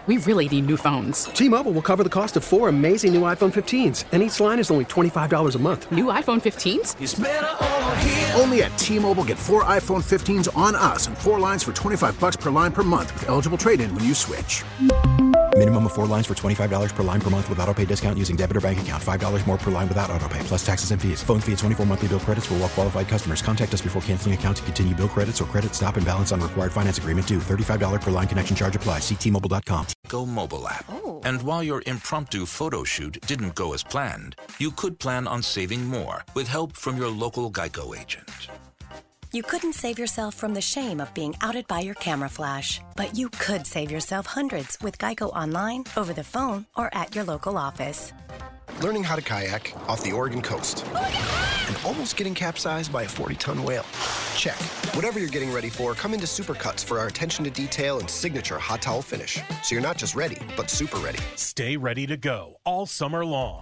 We really need new phones. T-Mobile will cover the cost of 4 amazing new iPhone 15s, and each line is only $25 a month. New iPhone 15s? It's better over here. Only at T-Mobile, get 4 iPhone 15s on us and 4 lines for $25 per line per month with eligible trade-in when you switch. Minimum of 4 lines for $25 per line per month with autopay discount using debit or bank account. $5 more per line without autopay, plus taxes and fees. Phone fee at 24 monthly bill credits for well-qualified customers. Contact us before canceling account to continue bill credits or credit stop and balance on required finance agreement due. $35 per line connection charge applies. See T-Mobile.com. Go mobile app. And while your impromptu photo shoot didn't go as planned, you could plan on saving more with help from your local Geico agent. You couldn't save yourself from the shame of being outed by your camera flash, but you could save yourself hundreds with Geico Online, over the phone, or at your local office. Learning how to kayak off the Oregon coast. And almost getting capsized by a 40-ton whale. Check. Whatever you're getting ready for, come into Supercuts for our attention to detail and signature hot towel finish. So you're not just ready, but super ready. Stay ready to go all summer long.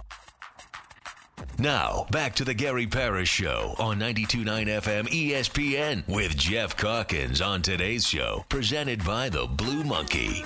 Now, back to the Gary Parrish Show on 92.9 FM ESPN with Jeff Calkins on today's show, presented by the Blue Monkey.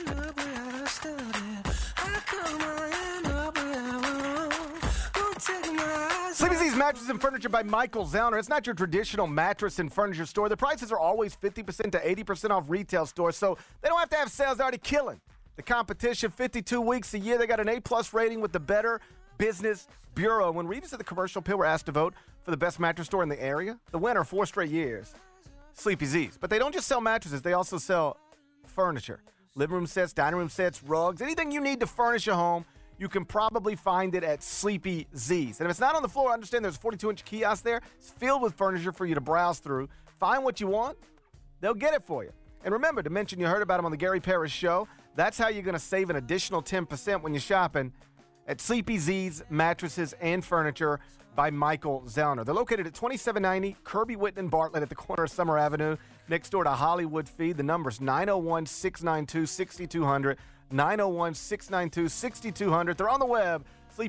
Sleepy Z's Mattress and Furniture by Michael Zellner. It's not your traditional mattress and furniture store. The prices are always 50% to 80% off retail stores, so they don't have to have sales. They're already killing the competition 52 weeks a year. They got an A-plus rating with the Better Business Bureau. When readers of the Commercial Appeal were asked to vote for the best mattress store in the area, the winner 4 straight years, Sleepy Z's. But they don't just sell mattresses. They also sell furniture. Living room sets, dining room sets, rugs, anything you need to furnish your home, you can probably find it at Sleepy Z's. And if it's not on the floor, understand there's a 42-inch kiosk there. It's filled with furniture for you to browse through. Find what you want. They'll get it for you. And remember to mention you heard about them on the Gary Parrish Show. That's how you're going to save an additional 10% when you're shopping at Sleepy Z's Mattresses and Furniture by Michael Zellner. They're located at 2790 Kirby Whitton Bartlett at the corner of Summer Avenue, next door to Hollywood Feed. The number's 901-692-6200, 901-692-6200. They're on the web,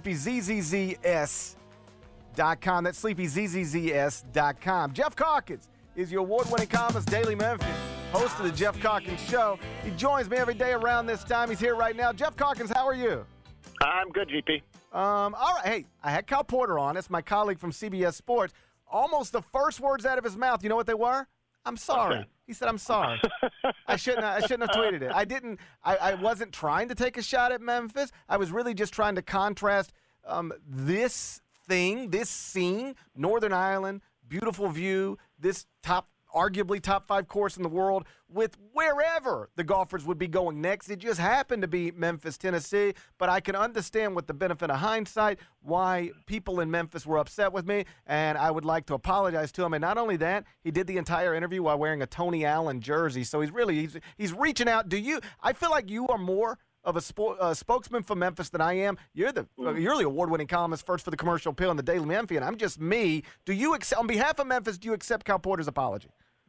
sleepyzzs.com. That's sleepyzzs.com. Jeff Calkins is your award-winning columnist, Daily Memphis, host of the Jeff Calkins Show. He joins me every day around this time. He's here right now. Jeff Calkins, how are you? I'm good, GP. All right. Hey, I had Kyle Porter on. It's my colleague from CBS Sports. Almost the first words out of his mouth, you know what they were? I'm sorry. Okay. He said, I'm sorry. I shouldn't have tweeted it. I wasn't trying to take a shot at Memphis. I was really just trying to contrast this scene, Northern Ireland, beautiful view, this arguably top 5 course in the world, with wherever the golfers would be going next. It just happened to be Memphis, Tennessee, but I can understand with the benefit of hindsight why people in Memphis were upset with me, and I would like to apologize to him. And not only that, he did the entire interview while wearing a Tony Allen jersey, so he's reaching out. I feel like you are more of a spokesman for Memphis than I am. You're the award-winning columnist first for the Commercial Appeal and the Daily Memphian. I'm just me. Do you on behalf of Memphis, do you accept Kyle Porter's apology?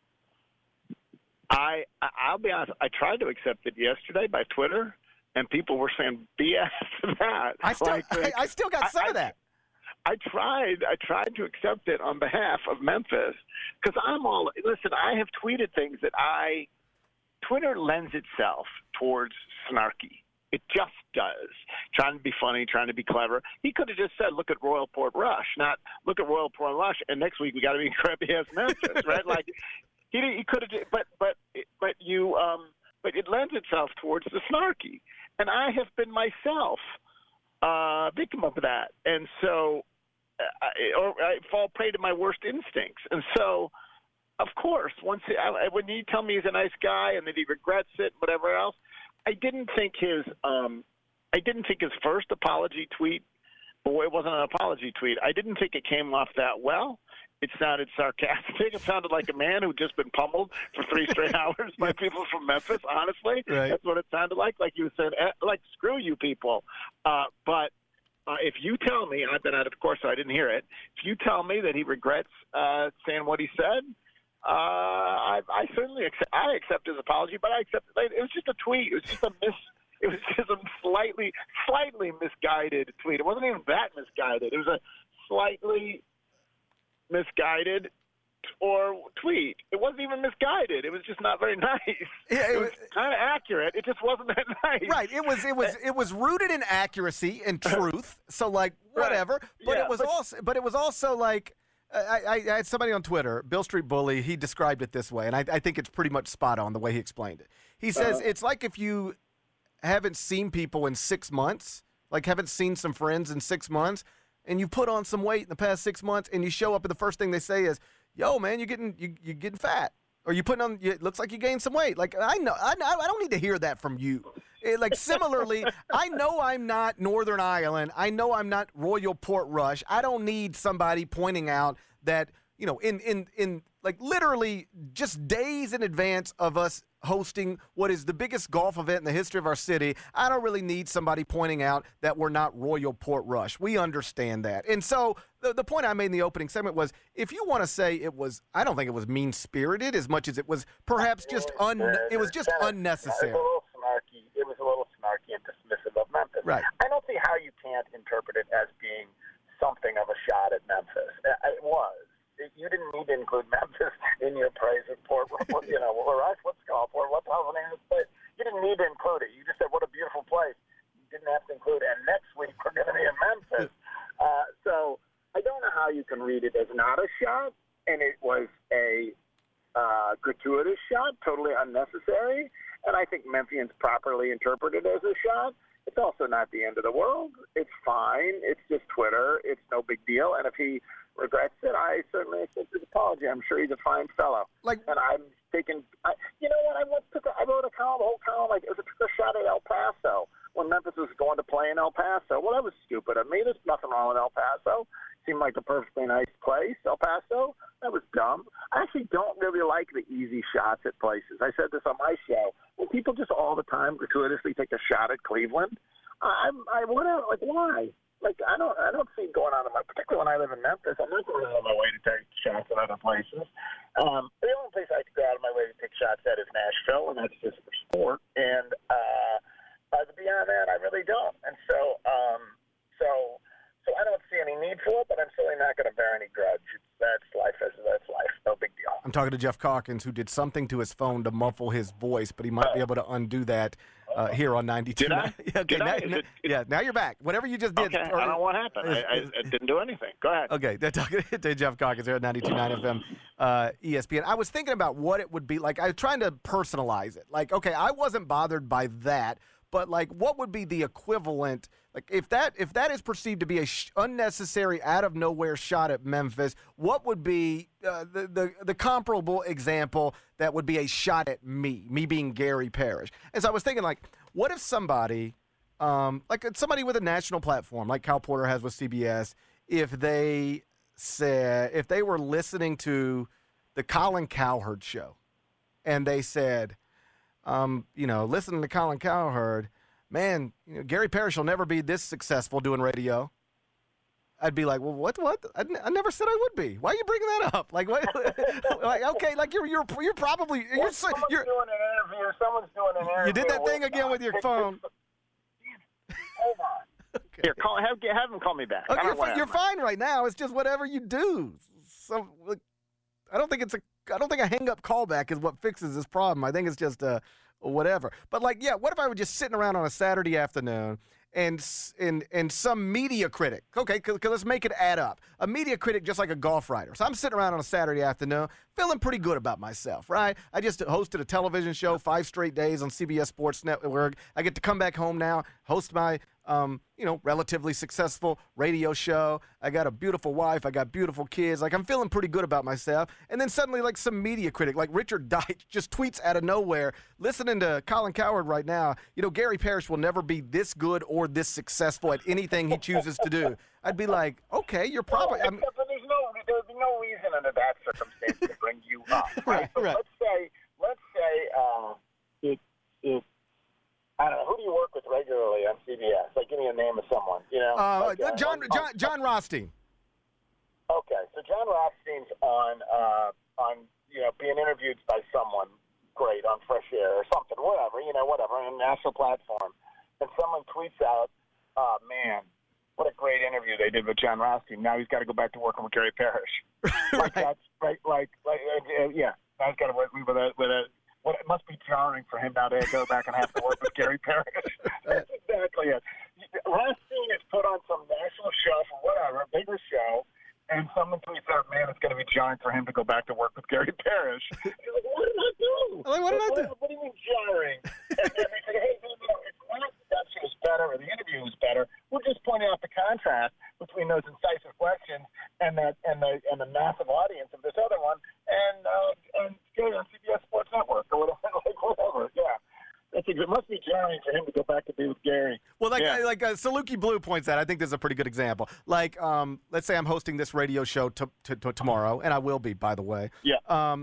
I'll be honest. I tried to accept it yesterday by Twitter, and people were saying BS to that. I still got some of that. I tried to accept it on behalf of Memphis because listen, I have tweeted things that Twitter lends itself towards snarky. It just does. Trying to be funny, trying to be clever. He could have just said, look at Royal Port Rush, not look at Royal Port Rush, and next week we got to be crappy-ass Memphis, right? Like, he could have, but it lends itself towards the snarky, and I have been myself victim of that, and so I fall prey to my worst instincts, and so of course when you tell me he's a nice guy and that he regrets it, whatever else, I didn't think his first apology tweet, it wasn't an apology tweet. I didn't think it came off that well. It sounded sarcastic. It sounded like a man who'd just been pummeled for 3 straight hours by people from Memphis, honestly. Right. That's what it sounded like he was saying, like, screw you people. But if you tell me, I've been out of course, so I didn't hear it. If you tell me that he regrets saying what he said, I certainly accept his apology, but it was just a tweet. It was just a slightly misguided tweet. It wasn't even that misguided. It was a slightly misguided or tweet. It wasn't even misguided. It was just not very nice. Yeah, it was kind of accurate. It just wasn't that nice. Right. It was rooted in accuracy and truth. So like whatever. Right. But it was also like I had somebody on Twitter, Bill Street Bully. He described it this way, and I think it's pretty much spot on the way he explained it. He says it's like if you haven't seen people in 6 months, like haven't seen some friends in 6 months, and you put on some weight in the past 6 months, and you show up, and the first thing they say is, "Yo, man, you're getting fat," or you putting on. It looks like you gained some weight. Like I don't need to hear that from you. Like similarly, I know I'm not Northern Ireland. I know I'm not Royal Portrush. I don't need somebody pointing out that in like literally just days in advance of us hosting what is the biggest golf event in the history of our city. I don't really need somebody pointing out that we're not Royal Portrush. We understand that. And so the point I made in the opening segment was, if you want to say it was, I don't think it was mean-spirited as much as it was perhaps just unnecessary. It was a little snarky and dismissive of Memphis. Right. I don't see how you can't interpret it as being something of a shot at Memphis. It was. You didn't need to include Memphis in your praise report. Or Rush, what's called for? What's the name of this place? You didn't need to include it. You just said, what a beautiful place. You didn't have to include it. And next week, we're going to be in Memphis. So I don't know how you can read it as not a shot, and it was a gratuitous shot, totally unnecessary. And I think Memphians properly interpreted it as a shot. It's also not the end of the world. It's fine. It's just Twitter. It's no big deal. And if he regrets it, I certainly accept his apology. I'm sure he's a fine fellow. And I'm taking, you know what? I wrote a whole column, like, it was a shot at El Paso when Memphis was going to play in El Paso. Well, that was stupid of me. There's nothing wrong with El Paso. Seemed like a perfectly nice place, El Paso. That was dumb. I actually don't really like the easy shots at places. I said this on my show. When people just all the time gratuitously take a shot at Cleveland, why? Like, I don't see it going on particularly when I live in Memphis. I'm not going out of my way to take shots at other places. The only place I go out of my way to take shots at is Nashville, and that's just for sport. And beyond that, I really don't. And so I don't see any need for it, but I'm certainly not going to bear any grudge. That's life. That's life. No big deal. I'm talking to Jeff Calkins, who did something to his phone to muffle his voice, but he might be able to undo that here on 92. Did I? Okay, now you're back. Whatever you just did. Okay, I don't know what happened. I didn't do anything. Go ahead. Okay, talking to Jeff Calkins here at 92.9 FM ESPN. I was thinking about what it would be like. I was trying to personalize it. Like, okay, I wasn't bothered by that, but like, what would be the equivalent? Like, if that is perceived to be a unnecessary, out of nowhere shot at Memphis, what would be the comparable example that would be a shot at me being Gary Parrish? And so I was thinking, like, what if somebody, like somebody with a national platform, like Kyle Porter has with CBS, if they were listening to the Colin Cowherd show, and they said, listening to Colin Cowherd, man, Gary Parrish will never be this successful doing radio. I'd be like, well, what? I never said I would be. Why are you bringing that up? Like, what? Like, okay, like you're probably someone's doing an interview. Someone's doing an interview. You did that thing again with your phone. Hold on. Okay. Here, have him call me back. Okay, you're fine right now. It's just whatever you do. So, I don't think a hang-up callback is what fixes this problem. I think it's just whatever. But like, yeah, what if I were just sitting around on a Saturday afternoon and some media critic, okay, cause let's make it add up. A media critic just like a golf writer. So I'm sitting around on a Saturday afternoon feeling pretty good about myself, right? I just hosted a television show 5 straight days on CBS Sports Network. I get to come back home now, host my relatively successful radio show. I got a beautiful wife. I got beautiful kids. Like, I'm feeling pretty good about myself. And then suddenly, like, some media critic, like Richard Deitch, just tweets out of nowhere, listening to Colin Cowherd right now, Gary Parrish will never be this good or this successful at anything he chooses to do. I'd be like, okay, you're probably... But there's no reason under that circumstance to bring you up. Right. Let's say I don't know, who do you work with regularly on CBS? Like, give me a name of someone. John Rothstein. Okay, so John Rothstein's on being interviewed by someone great on Fresh Air or something, whatever, on a national platform, and someone tweets out, man, what a great interview they did with John Rothstein. Now he's got to go back to working with Gary Parrish. That's right. Yeah. Now he's got to work with a. Well, it must be jarring for him now to go back and have to work with Gary Parrish. That's exactly it. Rothstein is put on some national show for whatever, a bigger show, and someone tweets out, man, it's going to be jarring for him to go back to work with Gary Parrish. He's like, what did I do? What did I do? What do you mean jarring? And then they say, hey, it's not that she was better or the interview was better. We're just pointing out the contrast between those incisive questions and the massive audience of this other one and Gary on CBS Sports Network or whatever. Yeah. It must be jarring for him to go back to be with Gary. Well, Saluki Blue points out, I think this is a pretty good example. Like, let's say I'm hosting this radio show tomorrow, and I will be, by the way. Yeah.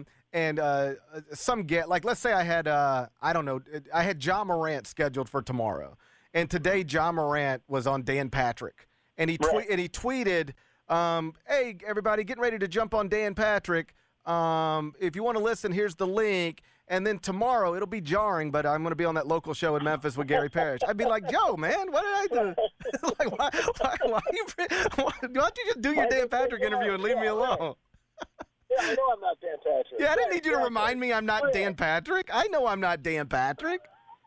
Let's say I had, I had John Morant scheduled for tomorrow, and today John Morant was on Dan Patrick, and he tweeted, "Hey everybody, getting ready to jump on Dan Patrick. If you want to listen, here's the link." And then tomorrow, it'll be jarring, but I'm going to be on that local show in Memphis with Gary Parrish. I'd be like, yo, man, what did I do? Like, why don't you just do your Dan Patrick interview and leave me alone? Yeah, I know I'm not Dan Patrick. Yeah, I didn't need you to remind me I'm not Dan Patrick. I know I'm not Dan Patrick.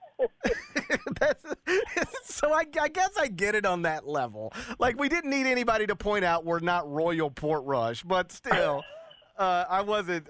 So I guess I get it on that level. Like, we didn't need anybody to point out we're not Royal Portrush, but still. I wasn't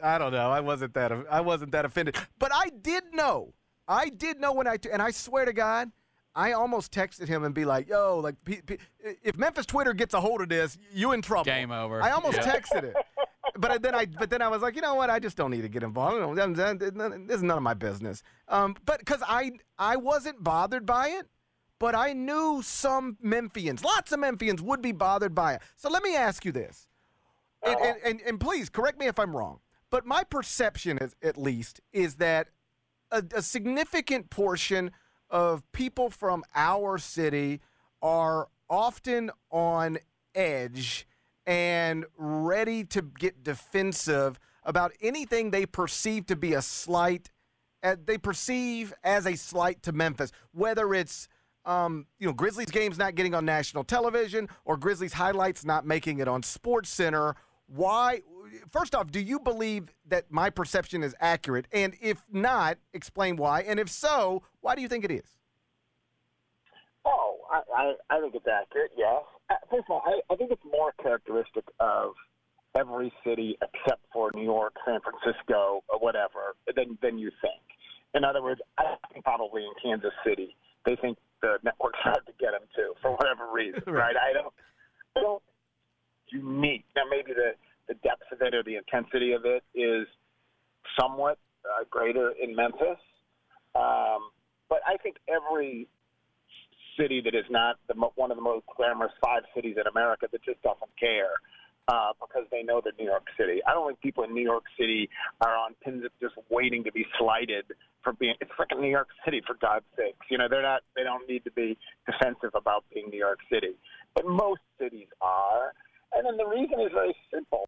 that offended. But I did know when and I swear to God, I almost texted him and be like, yo, like, if Memphis Twitter gets a hold of this, you in trouble. Game over. I almost texted it. But then I was like, you know what? I just don't need to get involved. This is none of my business. But because I wasn't bothered by it, but I knew some Memphians, lots of Memphians would be bothered by it. So let me ask you this. And please correct me if I'm wrong, but my perception is that a significant portion of people from our city are often on edge and ready to get defensive about anything they perceive to be a slight, they perceive as a slight to Memphis, whether it's Grizzlies games not getting on national television or Grizzlies highlights not making it on SportsCenter. Why? First off, do you believe that my perception is accurate? And if not, explain why. And if so, why do you think it is? Oh, I think it's accurate, yes. First of all, I think it's more characteristic of every city except for New York, San Francisco, or whatever, than you think. In other words, I think probably in Kansas City, they think the network's hard to get them to for whatever reason, right? I don't unique. Now, maybe the depth of it or the intensity of it is somewhat greater in Memphis. But I think every city that is not one of the most glamorous 5 cities in America that just doesn't care because they know they're New York City. I don't think people in New York City are on pins just waiting to be slighted for being – it's freaking New York City, for God's sakes. You know, they don't need to be defensive about being New York City. But most cities are. And then the reason is very simple.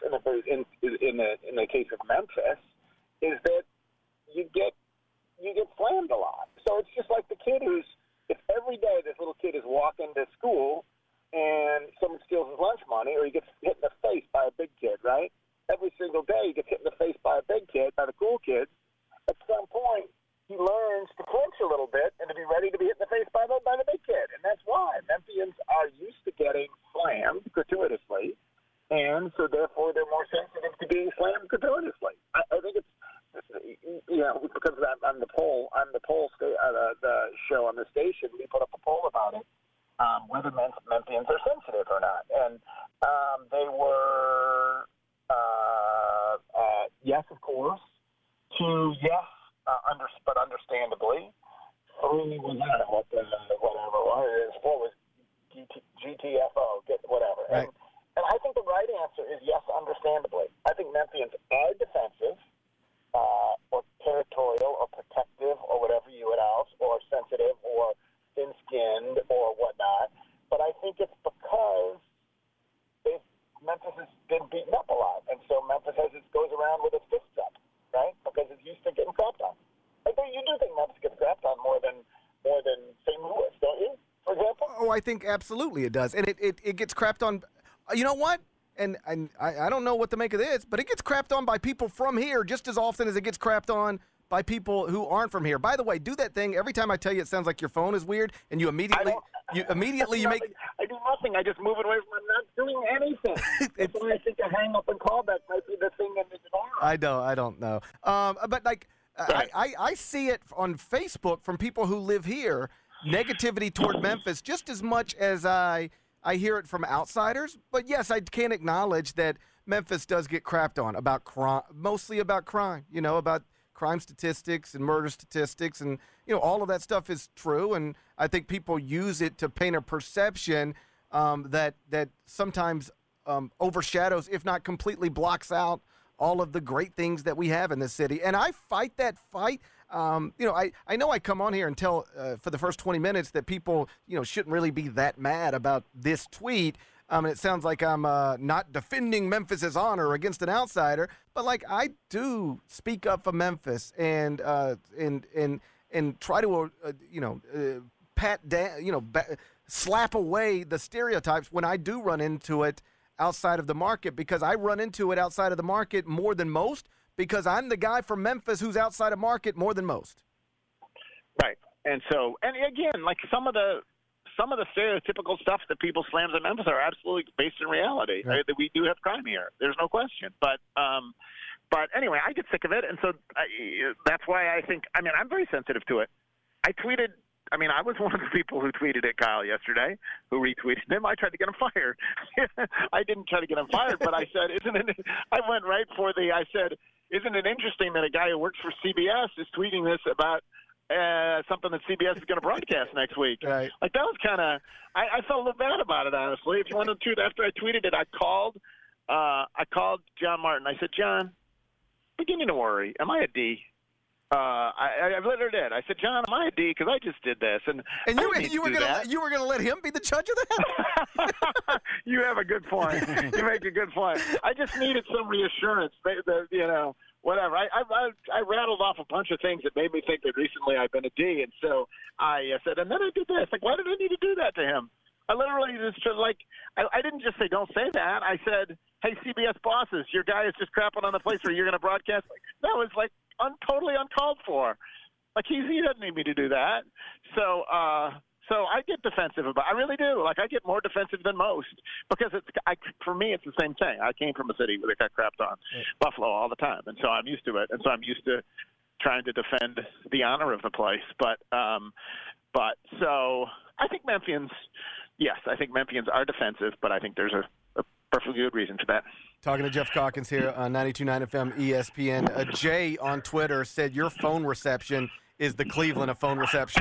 In the case of Memphis, is that you get slammed a lot. So it's just like the kid if every day this little kid is walking to school and someone steals his lunch money, or he gets hit in the face by a big kid, right? Every single day he gets hit in the face by a big kid, by the cool kids. At some point, he learns to clinch a little bit and to be ready to be hit in the face by the big kid. And that's why Memphians are used to getting slammed gratuitously, and so therefore they're more sensitive to being slammed gratuitously. I think it's, because I'm the poll the show on the station, we put up a poll about it, whether Memphians are sensitive or not. And they were yes, of course, to yes, but understandably. 3 was whatever it is. 4 was GTFO, whatever. Right. And I think the right answer is yes, understandably. I think Memphians are defensive, or territorial, or protective, or whatever you would else, or sensitive, or thin-skinned, or whatnot. But I think it's because Memphis has been beaten up a lot, and so Memphis goes around with its fists up, right? Because it's used to getting crapped on. You do think Memphis gets crapped on more than St. Louis, don't you? For example. Oh, I think absolutely it does. And it gets crapped on. You know what? And I don't know what to make of this, but it gets crapped on by people from here just as often as it gets crapped on by people who aren't from here. By the way, do that thing every time I tell you it sounds like your phone is weird, and you immediately make. I do nothing. I just move it away from. I'm not doing anything. That's why I think a hang up and callback might be the thing that is on. I don't know. But like, right. I see it on Facebook from people who live here. Negativity toward Memphis just as much as I hear it from outsiders. But yes, I can acknowledge that Memphis does get crapped on about crime, mostly about crime. About crime statistics and murder statistics, and all of that stuff is true. And I think people use it to paint a perception that sometimes overshadows, if not completely blocks out, all of the great things that we have in this city. And I fight that fight. I know I come on here and tell for the first 20 minutes that people shouldn't really be that mad about this tweet. It sounds like I'm not defending Memphis's honor against an outsider, but like I do speak up for Memphis and try to pat down, slap away the stereotypes when I do run into it outside of the market, because I run into it outside of the market more than most, because I'm the guy from Memphis who's outside of market more than most. Right, and again, like some of the stereotypical stuff that people slams at Memphis are absolutely based in reality. Right. That we do have crime here. There's no question. But anyway, I get sick of it, and so that's why I think. I mean, I'm very sensitive to it. I tweeted. I mean, I was one of the people who tweeted at Kyle yesterday, who retweeted him. I tried to get him fired. I didn't try to get him fired, but I said, I went right for I said, isn't it interesting that a guy who works for CBS is tweeting this about something that CBS is going to broadcast next week? Right. Like, that was kind of, I felt a little bad about it, honestly. If you want to tweet, after I tweeted it, I called John Martin. I said, John, beginning to worry. Am I a D? I literally did. I said, John, am I a D? Because I just did this, and you were going to let him be the judge of that? You have a good point. You make a good point. I just needed some reassurance. Whatever. I rattled off a bunch of things that made me think that recently I've been a D, and so I said, and then I did this. Like, why did I need to do that to him? I literally just I didn't just say don't say that. I said, hey, CBS bosses, your guy is just crapping on the place where you're going to broadcast. That was like totally uncalled for. Like he doesn't need me to do that. So I get defensive about. I really do. Like I get more defensive than most because for me it's the same thing. I came from a city where they got crapped on, Buffalo, all the time, and so I'm used to it. And so I'm used to trying to defend the honor of the place. But so I think Memphians. Yes, I think Memphians are defensive, but I think there's a perfectly good reason for that. Talking to Jeff Calkins here on 92.9 FM ESPN. Jay on Twitter said your phone reception is the Cleveland of phone reception.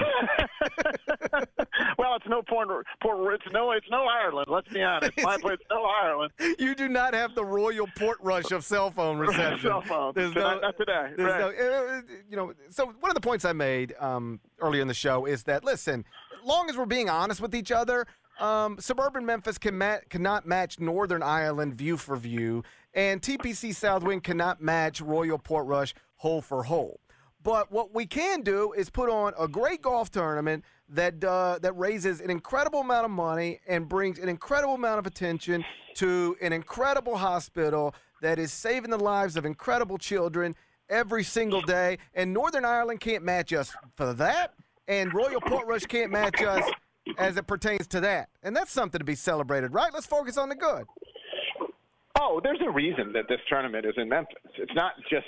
Well, it's no it's no Ireland. Let's be honest. My place, no Ireland. You do not have the Royal Port Rush of cell phone reception. Cell phone. Not today. Right. So one of the points I made earlier in the show is that, listen, as long as we're being honest with each other, suburban Memphis cannot match Northern Ireland view for view, and TPC Southwind cannot match Royal Port Rush hole for hole. But what we can do is put on a great golf tournament that raises an incredible amount of money and brings an incredible amount of attention to an incredible hospital that is saving the lives of incredible children every single day. And Northern Ireland can't match us for that, and Royal Port Rush can't match us as it pertains to that. And that's something to be celebrated, right? Let's focus on the good. Oh, there's a reason that this tournament is in Memphis. It's not just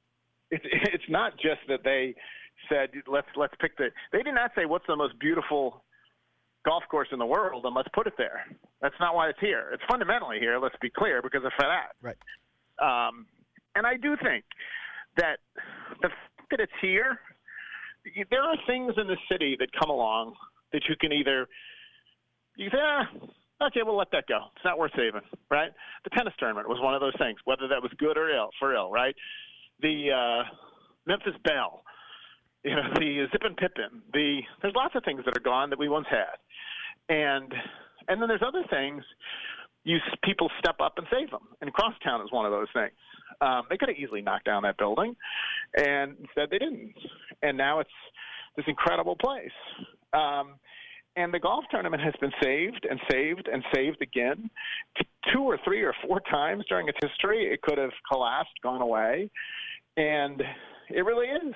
that they said let's pick they did not say what's the most beautiful golf course in the world and let's put it there. That's not why it's here. It's fundamentally here, let's be clear, because of that. Right. And I do think that the fact that it's here, there are things in the city that come along that you can you say, okay, we'll let that go. It's not worth saving, right? The tennis tournament was one of those things, whether that was good or ill, right? The Memphis Belle, the Zip and Pippin. There's lots of things that are gone that we once had, and then there's other things. People step up and save them, and Crosstown is one of those things. They could have easily knocked down that building, and instead they didn't. And now it's this incredible place. And the golf tournament has been saved and saved and saved again 2 or 3 or 4 times during its history. It could have collapsed, gone away. And it really is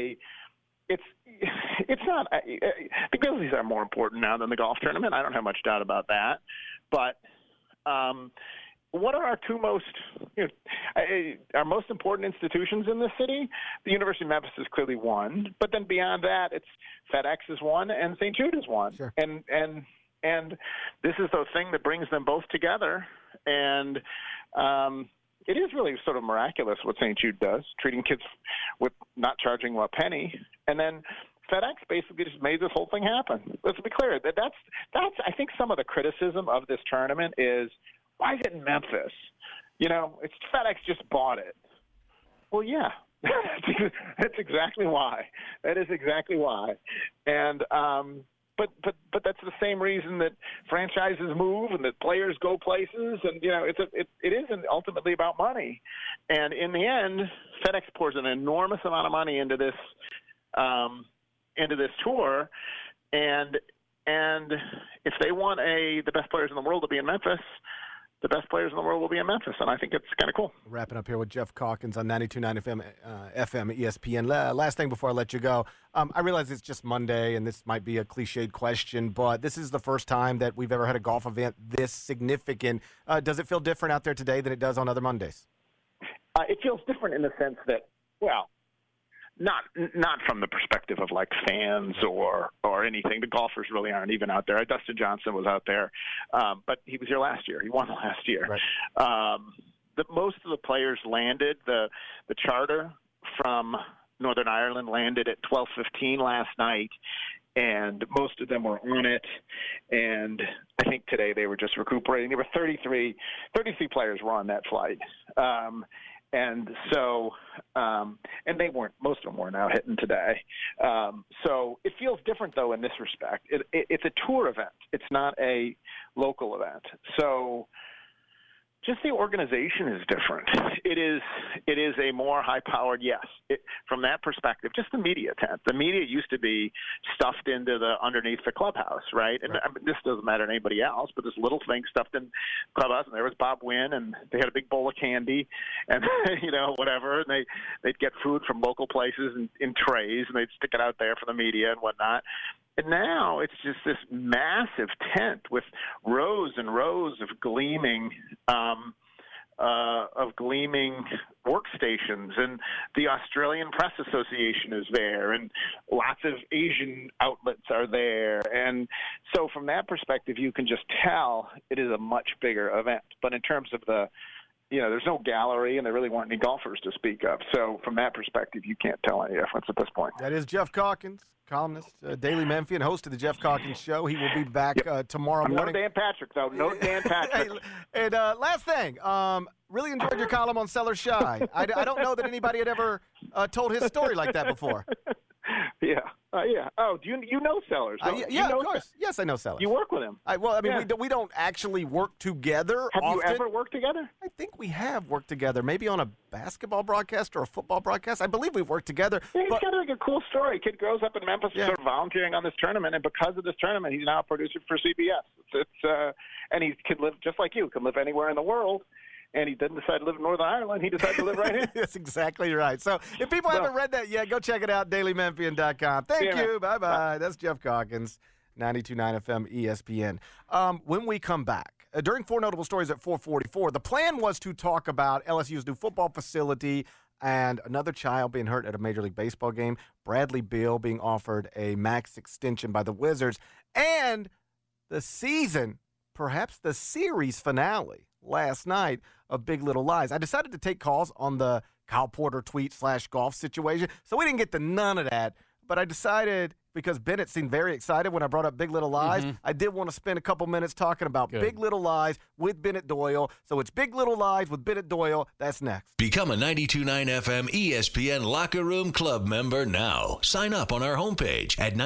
it's not – the Grizzlies are more important now than the golf tournament. I don't have much doubt about that. But what are our two most our most important institutions in this city? The University of Memphis is clearly one, but then beyond that, it's FedEx is one and St. Jude is one. Sure. And this is the thing that brings them both together. And it is really sort of miraculous what St. Jude does, treating kids with not charging a penny, and then FedEx basically just made this whole thing happen. Let's be clear. That's I think some of the criticism of this tournament is, why is it in Memphis? It's FedEx just bought it. Well, yeah, that's exactly why. That is exactly why. And but that's the same reason that franchises move and that players go places. And it isn't ultimately about money. And in the end, FedEx pours an enormous amount of money into this tour, and if they want the best players in the world to be in Memphis, the best players in the world will be in Memphis, and I think it's kind of cool. Wrapping up here with Jeff Calkins on 92.9 FM ESPN. Last thing before I let you go, I realize it's just Monday, and this might be a cliched question, but this is the first time that we've ever had a golf event this significant. Does it feel different out there today than it does on other Mondays? It feels different in the sense that, well, not from the perspective of like fans or anything. The golfers really aren't even out there. Dustin Johnson was out there, but he was here last year. He won last year. Right. Most of the players landed. The charter from Northern Ireland landed at 12:15 last night, and most of them were on it. And I think today they were just recuperating. There were 33 players were on that flight. And so, and most of them weren't out hitting today. So it feels different, though, in this respect. It's a tour event. It's not a local event. So just the organization is different. It is a more high-powered, yes. From that perspective, just the media tent. The media used to be stuffed into underneath the clubhouse, right? And I mean, this doesn't matter to anybody else, but this little thing stuffed in clubhouse, and there was Bob Wynn, and they had a big bowl of candy, and whatever, and they'd get food from local places in trays, and they'd stick it out there for the media and whatnot. And now it's just this massive tent with rows and rows of gleaming workstations, and the Australian Press Association is there, and lots of Asian outlets are there. And so from that perspective, you can just tell it is a much bigger event. But in terms of there's no gallery, and there really weren't any golfers to speak of. So from that perspective, you can't tell any difference at this point. That is Jeff Calkins, columnist, Daily Memphian, host of the Jeff Calkins Show. He will be back tomorrow morning. No Dan Patrick, though. No Dan Patrick. And last thing, really enjoyed your column on Sellers Shy. I don't know that anybody had ever told his story like that before. Yeah. Oh, do you know Sellers? Yeah, of course. Yes, I know Sellers. You work with him. We don't actually work together Have often. you ever worked together? I think we have worked together, maybe on a basketball broadcast or a football broadcast. I believe we've worked together. Yeah, he's got like a cool story. Kid grows up in Memphis, sort of volunteering on this tournament, and because of this tournament, he's now a producer for CBS. And he could live just like you, could live anywhere in the world. And he didn't decide to live in Northern Ireland. He decided to live right here. That's exactly right. So if people haven't read that yet, go check it out, dailymemphian.com. Thank you. Bye-bye. That's Jeff Calkins, 92.9 FM ESPN. When we come back, during 4 Notable Stories at 4:44, the plan was to talk about LSU's new football facility and another child being hurt at a Major League Baseball game, Bradley Beal being offered a max extension by the Wizards, and the season, perhaps the series finale last night of Big Little Lies. I decided to take calls on the Kyle Porter tweet/golf situation, so we didn't get to none of that. But I decided, because Bennett seemed very excited when I brought up Big Little Lies, I did want to spend a couple minutes talking about Big Little Lies with Bennett Doyle. So it's Big Little Lies with Bennett Doyle. That's next. Become a 92.9 FM ESPN Locker Room Club member now. Sign up on our homepage at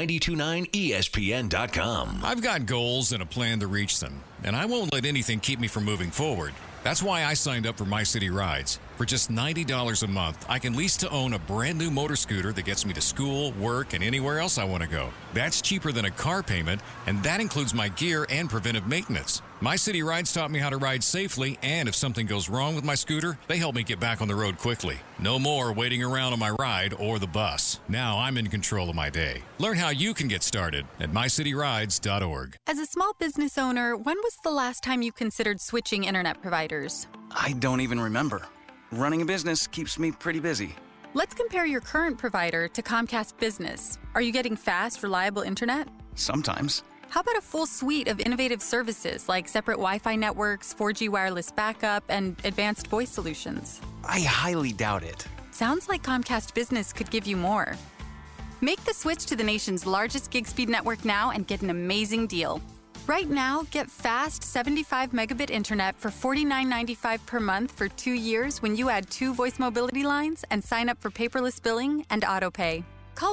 929ESPN.com. I've got goals and a plan to reach them, and I won't let anything keep me from moving forward. That's why I signed up for My City Rides. For just $90 a month, I can lease to own a brand new motor scooter that gets me to school, work, and anywhere else I want to go. That's cheaper than a car payment, and that includes my gear and preventive maintenance. My City Rides taught me how to ride safely, and if something goes wrong with my scooter, they help me get back on the road quickly. No more waiting around on my ride or the bus. Now I'm in control of my day. Learn how you can get started at mycityrides.org. As a small business owner, when was the last time you considered switching internet providers? I don't even remember. Running a business keeps me pretty busy. Let's compare your current provider to Comcast Business. Are you getting fast, reliable internet? Sometimes. How about a full suite of innovative services like separate Wi-Fi networks, 4G wireless backup, and advanced voice solutions? I highly doubt it. Sounds like Comcast Business could give you more. Make the switch to the nation's largest gig speed network now and get an amazing deal. Right now, get fast 75 megabit internet for $49.95 per month for 2 years when you add 2 voice mobility lines and sign up for paperless billing and autopay. Call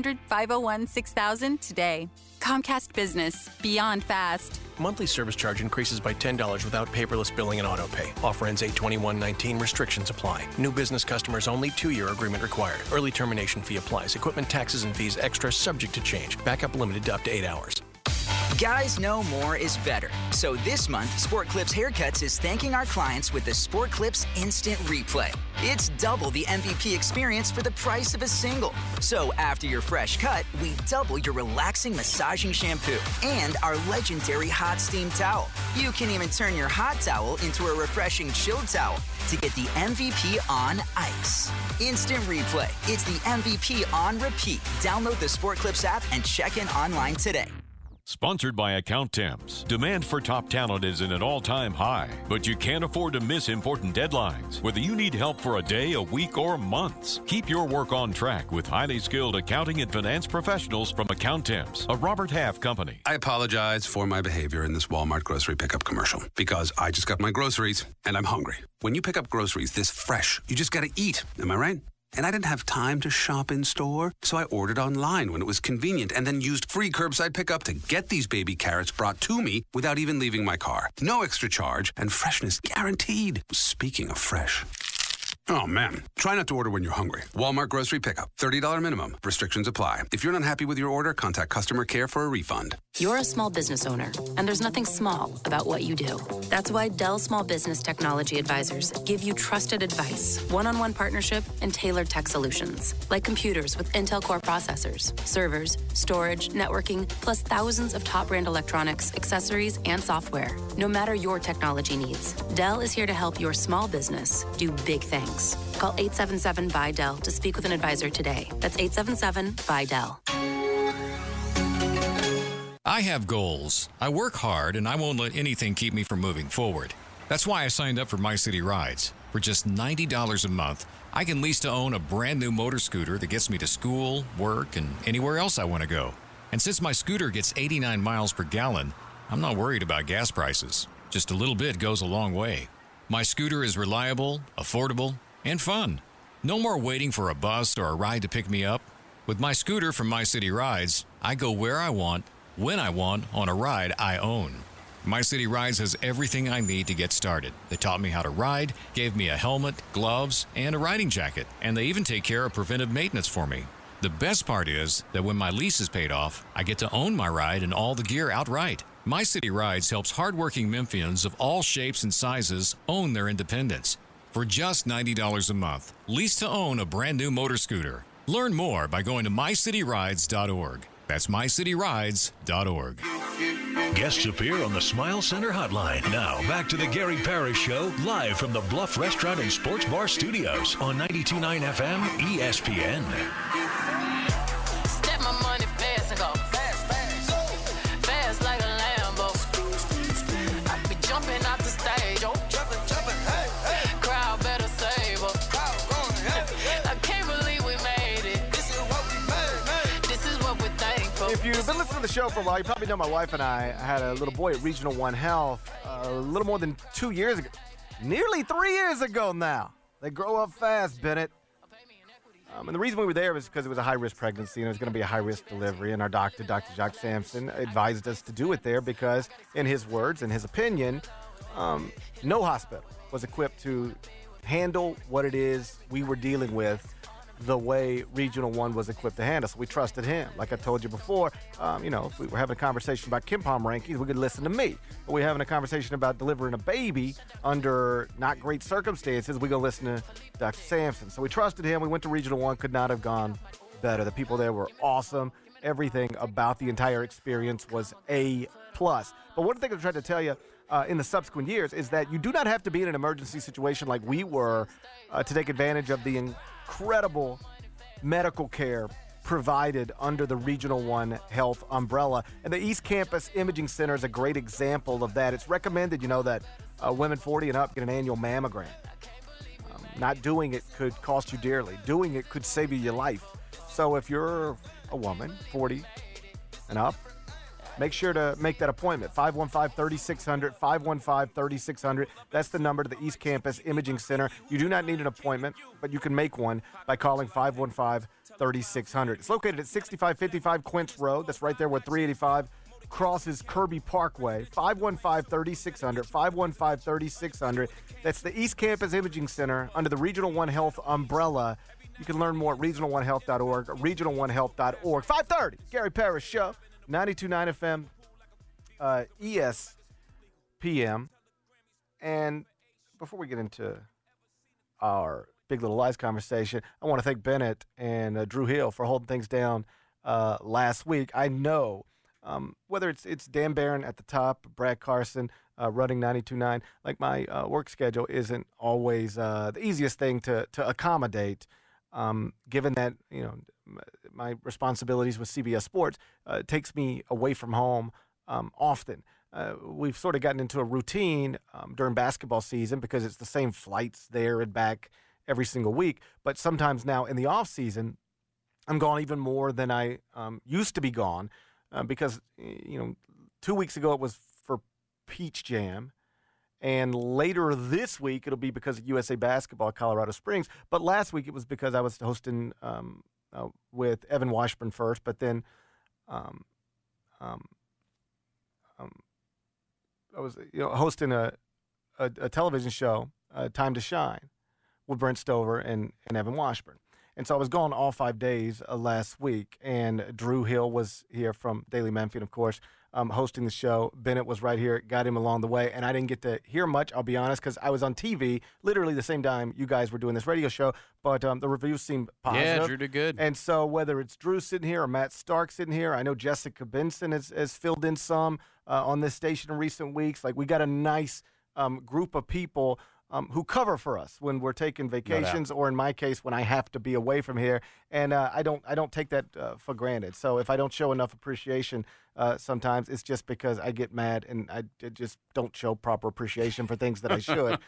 1-800-501-6000 today. Comcast Business. Beyond fast. Monthly service charge increases by $10 without paperless billing and autopay. Offer ends 8/21/19. Restrictions apply. New business customers only. 2-year agreement required. Early termination fee applies. Equipment taxes and fees extra subject to change. Backup limited to up to 8 hours. Guys know more is better. So this month, Sport Clips Haircuts is thanking our clients with the Sport Clips Instant Replay. It's double the MVP experience for the price of a single. So after your fresh cut, we double your relaxing massaging shampoo and our legendary hot steam towel. You can even turn your hot towel into a refreshing chilled towel to get the MVP on ice. Instant Replay. It's the MVP on repeat. Download the Sport Clips app and check in online today. Sponsored by Accountemps. Demand for top talent is at an all-time high, but you can't afford to miss important deadlines. Whether you need help for a day, a week, or months, keep your work on track with highly skilled accounting and finance professionals from Accountemps, a Robert Half company. I apologize for my behavior in this Walmart grocery pickup commercial because I just got my groceries and I'm hungry. When you pick up groceries this fresh, you just got to eat. Am I right? And I didn't have time to shop in store, so I ordered online when it was convenient and then used free curbside pickup to get these baby carrots brought to me without even leaving my car. No extra charge and freshness guaranteed. Speaking of fresh. Oh, man. Try not to order when you're hungry. Walmart grocery pickup. $30 minimum. Restrictions apply. If you're not happy with your order, contact customer care for a refund. You're a small business owner, and there's nothing small about what you do. That's why Dell Small Business Technology Advisors give you trusted advice, one-on-one partnership, and tailored tech solutions, like computers with Intel Core processors, servers, storage, networking, plus thousands of top-brand electronics, accessories, and software. No matter your technology needs, Dell is here to help your small business do big things. Call 877-BUY-DELL to speak with an advisor today. That's 877-BUY-DELL. I have goals. I work hard, and I won't let anything keep me from moving forward. That's why I signed up for My City Rides. For just $90 a month, I can lease to own a brand new motor scooter that gets me to school, work, and anywhere else I want to go. And since my scooter gets 89 miles per gallon, I'm not worried about gas prices. Just a little bit goes a long way. My scooter is reliable, affordable, and fun. No more waiting for a bus or a ride to pick me up. With my scooter from My City Rides, I go where I want, when I want, on a ride I own. My City Rides has everything I need to get started. They taught me how to ride, gave me a helmet, gloves, and a riding jacket, and they even take care of preventive maintenance for me. The best part is that when my lease is paid off, I get to own my ride and all the gear outright. My City Rides helps hardworking Memphians of all shapes and sizes own their independence. For just $90 a month, lease to own a brand new motor scooter. Learn more by going to mycityrides.org. That's mycityrides.org. Guests appear on the Smile Center hotline. Now, back to the Gary Parrish Show, live from the Bluff Restaurant and Sports Bar Studios on 92.9 FM ESPN. Step my money fast and go fast like a Lambo. I be jumping out the stage, jumping, hey. Crowd better save up. I can't believe we made it. This is what we made. This is what we're thankful. If you've been listening to the show for a while, you probably know my wife and I had a little boy at Regional One Health a little more than 2 years ago. Nearly 3 years ago now. They grow up fast, Bennett. And the reason we were there was because it was a high-risk pregnancy and it was going to be a high-risk delivery. And our doctor, Dr. Jacques Sampson, advised us to do it there because, in his words, in his opinion, no hospital was equipped to handle what it is we were dealing with the way Regional 1 was equipped to handle. So we trusted him. Like I told you before, if we were having a conversation about KenPom rankings, we could listen to me. But we're having a conversation about delivering a baby under not great circumstances, we're going to listen to Dr. Sampson. So we trusted him. We went to Regional 1, could not have gone better. The people there were awesome. Everything about the entire experience was A+. But one thing I tried to tell you in the subsequent years is that you do not have to be in an emergency situation like we were to take advantage of the incredible medical care provided under the Regional 1 Health umbrella. And the East Campus Imaging Center is a great example of that. It's recommended, that women 40 and up get an annual mammogram. Not doing it could cost you dearly. Doing it could save you your life. So if you're a woman, 40 and up, make sure to make that appointment. 515-3600, 515-3600. That's the number to the East Campus Imaging Center. You do not need an appointment, but you can make one by calling 515-3600. It's located at 6555 Quince Road. That's right there where 385 crosses Kirby Parkway. 515-3600, 515-3600. That's the East Campus Imaging Center under the Regional 1 Health umbrella. You can learn more at regional1health.org, regional1health.org. 5:30, Gary Parrish Show. 92.9 FM, ESPN. And before we get into our Big Little Lies conversation, I want to thank Bennett and Drew Hill for holding things down last week. I know whether it's Dan Barron at the top, Brad Carson running 92.9, like my work schedule isn't always the easiest thing to accommodate, given that, my responsibilities with CBS Sports takes me away from home often. We've sort of gotten into a routine during basketball season because it's the same flights there and back every single week. But sometimes now in the off season, I'm gone even more than I used to be gone because, 2 weeks ago it was for Peach Jam. And later this week, it'll be because of USA Basketball at Colorado Springs. But last week, it was because I was hosting with Evan Washburn first, but then I was hosting a television show, Time to Shine, with Brent Stover and Evan Washburn. And so I was gone all 5 days last week, and Drew Hill was here from Daily Memphian, of course, hosting the show. Bennett was right here, got him along the way, and I didn't get to hear much, I'll be honest, because I was on TV literally the same time you guys were doing this radio show, but the reviews seemed positive. Yeah, Drew did good. And so whether it's Drew sitting here or Matt Stark sitting here, I know Jessica Benson has filled in some on this station in recent weeks. Like, we got a nice group of people who cover for us when we're taking vacations, or in my case, when I have to be away from here. And I don't take that for granted. So if I don't show enough appreciation, sometimes it's just because I get mad and I just don't show proper appreciation for things that I should.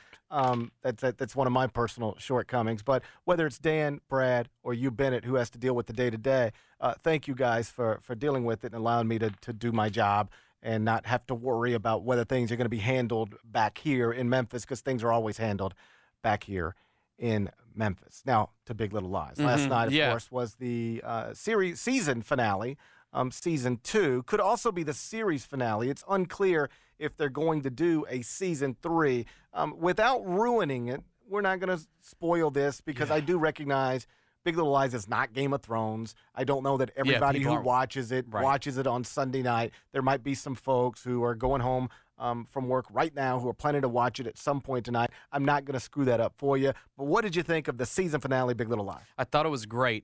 That's one of my personal shortcomings. But whether it's Dan, Brad, or you, Bennett, who has to deal with the day-to-day, thank you guys for dealing with it and allowing me to do my job and not have to worry about whether things are going to be handled back here in Memphis, because things are always handled back here in Memphis. Now, to Big Little Lies. Last night, of course, was the season finale. Season 2 could also be the series finale. It's unclear if they're going to do a season 3. Without ruining it, we're not going to spoil this, because I do recognize Big Little Lies is not Game of Thrones. I don't know that everybody who watches it on Sunday night. There might be some folks who are going home from work right now who are planning to watch it at some point tonight. I'm not going to screw that up for you. But what did you think of the season finale, Big Little Lies? I thought it was great.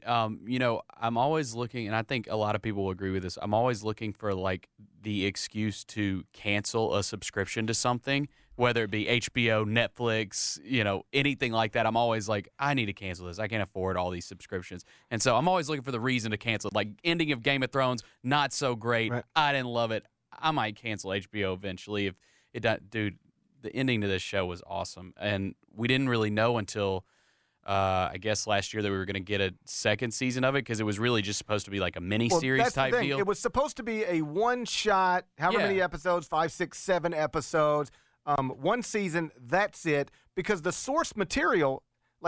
I'm always looking, and I think a lot of people will agree with this, I'm always looking for, like, the excuse to cancel a subscription to something, whether it be HBO, Netflix, anything like that. I'm always like, I need to cancel this. I can't afford all these subscriptions. And so I'm always looking for the reason to cancel it. Like, ending of Game of Thrones, not so great. Right. I didn't love it. I might cancel HBO eventually if it doesn't. Dude, the ending to this show was awesome. And we didn't really know until, I guess, last year that we were going to get a second season of it, because it was really just supposed to be like a mini-series type deal. It was supposed to be a one-shot, however many episodes, 5, 6, 7 episodes. One season, that's it, because the source material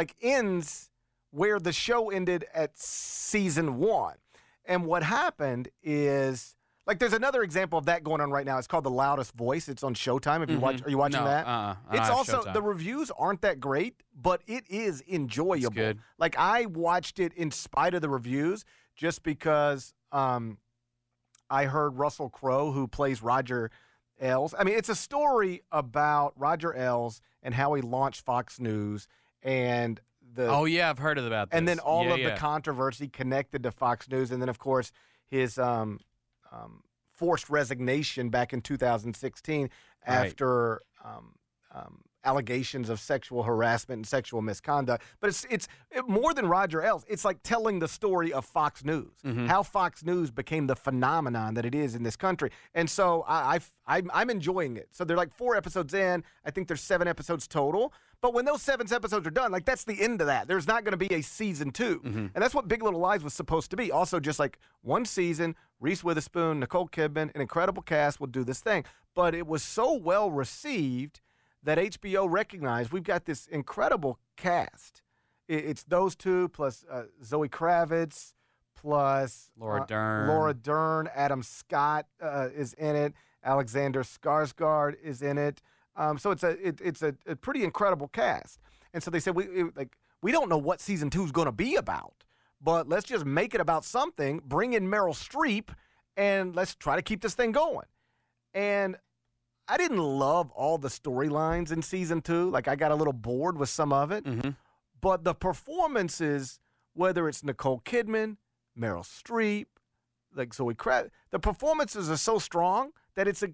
ends where the show ended at season 1. And what happened is, Like, there's another example of that going on right now. It's called The Loudest Voice. It's on Showtime. Have you are you watching that? It's also the reviews aren't that great, but it is enjoyable. It's good. Like, I watched it in spite of the reviews, just because I heard Russell Crowe, who plays Roger Ailes. I mean, it's a story about Roger Ailes and how he launched Fox News and I've heard about this. And then all of the controversy connected to Fox News, and then of course his forced resignation back in 2016 after allegations of sexual harassment and sexual misconduct. But it's more than Roger Ailes. It's like telling the story of Fox News, how Fox News became the phenomenon that it is in this country. And so I'm enjoying it. So they're like 4 episodes in. I think there's 7 episodes total. But when those 7 episodes are done, like, that's the end of that. There's not going to be a season 2. And that's what Big Little Lies was supposed to be. Also, just like one season, Reese Witherspoon, Nicole Kidman, an incredible cast will do this thing. But it was so well received that HBO recognized we've got this incredible cast. It's those two plus Zoe Kravitz plus Laura Dern. Adam Scott is in it. Alexander Skarsgård is in it. So it's a pretty incredible cast. And so they said we don't know what season 2 is going to be about, but let's just make it about something. Bring in Meryl Streep, and let's try to keep this thing going. And I didn't love all the storylines in season 2. Like, I got a little bored with some of it. But the performances, whether it's Nicole Kidman, Meryl Streep, like Zoe Kravitz, the performances are so strong that it's a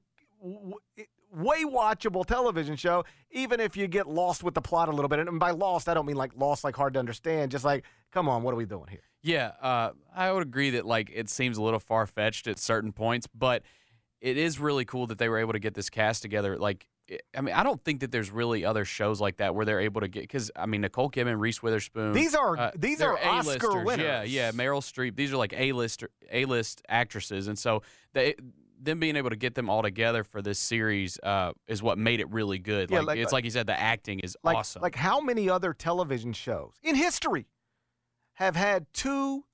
way watchable television show, even if you get lost with the plot a little bit. And by lost, I don't mean like lost, like hard to understand. Just like, come on, what are we doing here? Yeah, I would agree that, like, it seems a little far-fetched at certain points, but it is really cool that they were able to get this cast together. Like, I mean, I don't think that there's really other shows like that where they're able to get, because, I mean, Nicole Kidman, Reese Witherspoon. These are Oscar winners. Yeah, Meryl Streep. These are like A-list actresses. And so them being able to get them all together for this series is what made it really good. Yeah, like, it's like you said, the acting is awesome. Like, how many other television shows in history have had 2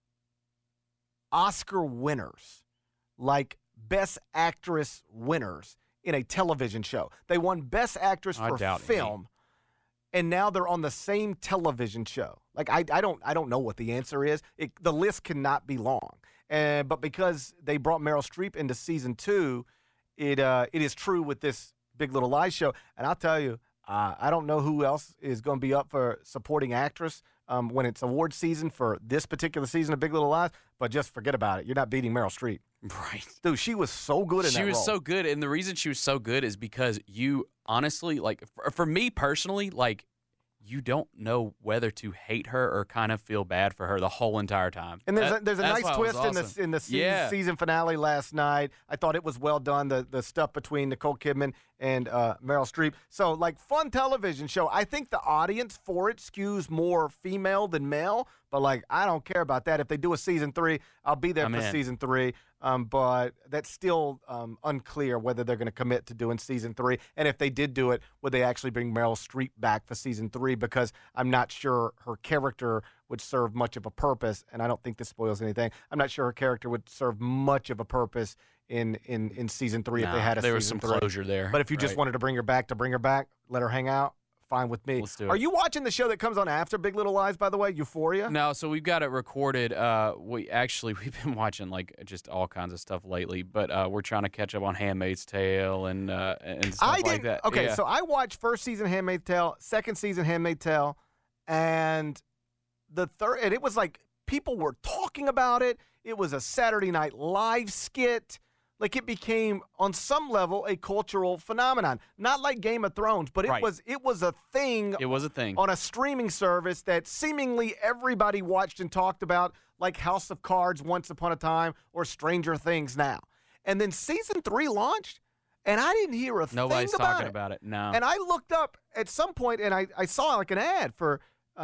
Oscar winners, like Best Actress winners in a television show? They won Best Actress for film, and now they're on the same television show. Like, I don't know what the answer is. The list cannot be long. But because they brought Meryl Streep into season 2, it is true with this Big Little Lies show. And I'll tell you, I don't know who else is going to be up for supporting actress when it's award season for this particular season of Big Little Lies, but just forget about it. You're not beating Meryl Streep. Right. Dude, she was so good in that role. She was so good, and the reason she was so good is because you honestly, like, for me personally, like, you don't know whether to hate her or kind of feel bad for her the whole entire time. And there's a nice twist in the season finale last night. I thought it was well done, the stuff between Nicole Kidman and Meryl Streep. So, like, fun television show. I think the audience for it skews more female than male, but, like, I don't care about that. If they do a season 3, I'll be there for season 3. But that's still unclear whether they're going to commit to doing season 3. And if they did do it, would they actually bring Meryl Streep back for season 3? Because I'm not sure her character would serve much of a purpose, and I don't think this spoils anything. I'm not sure her character would serve much of a purpose in season 3 if they had a season 3. There was some closure there. But if you just wanted to bring her back, let her hang out, fine with me. Let's do it. Are you watching the show that comes on after Big Little Lies, by the way, Euphoria? No, so we've got it recorded. We've been watching, like, just all kinds of stuff lately, but we're trying to catch up on Handmaid's Tale and stuff like that. Okay, yeah. So I watched first season Handmaid's Tale, second season Handmaid's Tale, and the third, and it was like people were talking about it. It was a Saturday Night Live skit. Like, it became, on some level, a cultural phenomenon. Not like Game of Thrones, but it was a thing. It was a thing. On a streaming service that seemingly everybody watched and talked about, like House of Cards once upon a time or Stranger Things now. And then season 3 launched, and I didn't hear a Nobody's thing about talking it. about it, no. And I looked up at some point, and I saw like an ad for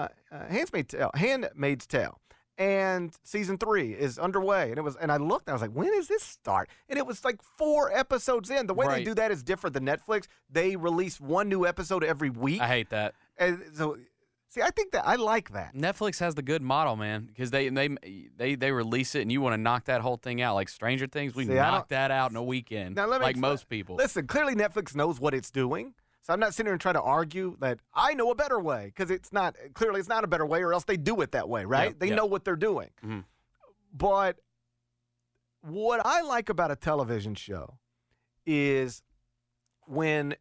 Handmaid's Tale. And season 3 is underway, and I looked, and I was like, when does this start? And it was like 4 episodes in. The way they do that is different than Netflix. They release 1 new episode every week. I hate that. And so See, I think that I like that. Netflix has the good model, man, because they release it and you want to knock that whole thing out. Like Stranger Things, we knocked that out in a weekend, now, like most people. Listen, clearly Netflix knows what it's doing. So I'm not sitting here and trying to argue that I know a better way, because it's not a better way, or else they do it that way, right? They know what they're doing. Mm-hmm. But what I like about a television show is when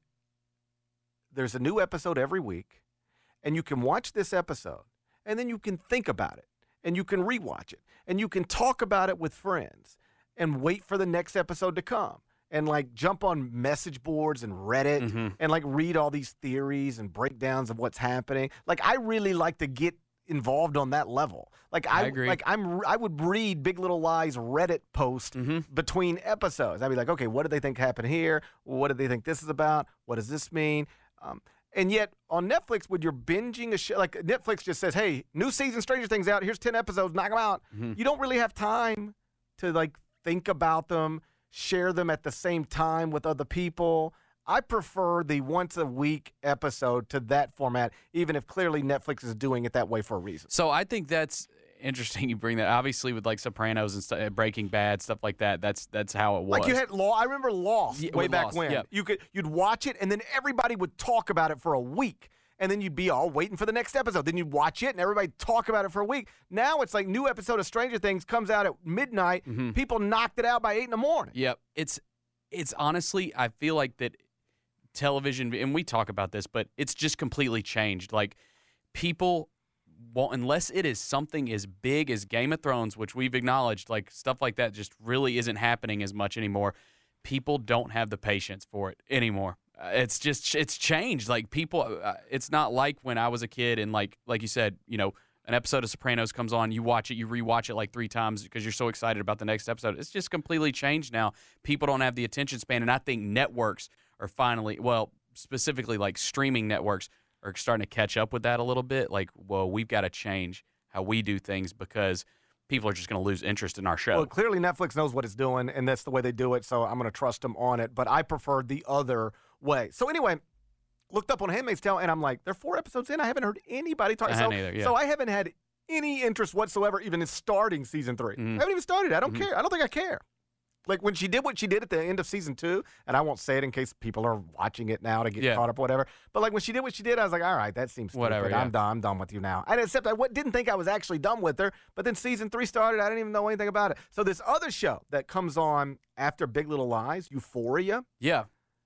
there's a new episode every week, and you can watch this episode, and then you can think about it, and you can rewatch it, and you can talk about it with friends, and wait for the next episode to come, and like jump on message boards and Reddit, and like read all these theories and breakdowns of what's happening. Like, I really like to get involved on that level. Like, I agree. Like, I would read Big Little Lies Reddit post between episodes. I'd be like, okay, what do they think happened here? What do they think this is about? What does this mean? And yet on Netflix, when you're binging a show, like Netflix just says, hey, new season Stranger Things out. Here's 10 episodes. Knock them out. You don't really have time to like think about them, share them at the same time with other people. I prefer the once-a-week episode to that format, even if clearly Netflix is doing it that way for a reason. So I think that's interesting you bring that. Obviously, with like Sopranos and stuff, Breaking Bad, stuff like that, that's how it was. Like you had I remember Lost way back Lost, when. Yep. You'd watch it, and then everybody would talk about it for a week. And then you'd be all waiting for the next episode. Then you'd watch it, and everybody talk about it for a week. Now it's like new episode of Stranger Things comes out at midnight. People knocked it out by 8 in the morning. Yep. It's honestly, I feel like that television, and we talk about this, but it's just completely changed. Like, people won't, unless it is something as big as Game of Thrones, which we've acknowledged, like stuff like that just really isn't happening as much anymore. People don't have the patience for it anymore. It's changed. Like, people, it's not like when I was a kid and like you said, you know, an episode of Sopranos comes on, you watch it, you rewatch it like 3 times because you're so excited about the next episode. It's just completely changed now. People don't have the attention span, and I think networks are finally, well, specifically like streaming networks are starting to catch up with that a little bit. Like, well, we've got to change how we do things because people are just going to lose interest in our show. Well, clearly Netflix knows what it's doing, and that's the way they do it, so I'm going to trust them on it. But I prefer the other way. So anyway, looked up on Handmaid's Tale, and I'm like, they're 4 episodes in. I haven't heard anybody talk. So I haven't had any interest whatsoever even in starting season 3. I haven't even started. I don't care. I don't think I care. Like, when she did what she did at the end of season 2, and I won't say it in case people are watching it now to get caught up or whatever, but like when she did what she did, I was like, all right, that seems whatever. Stupid. I'm done with you now. And except I didn't think I was actually done with her, but then season 3 started. I didn't even know anything about it. So this other show that comes on after Big Little Lies, Euphoria. Yeah.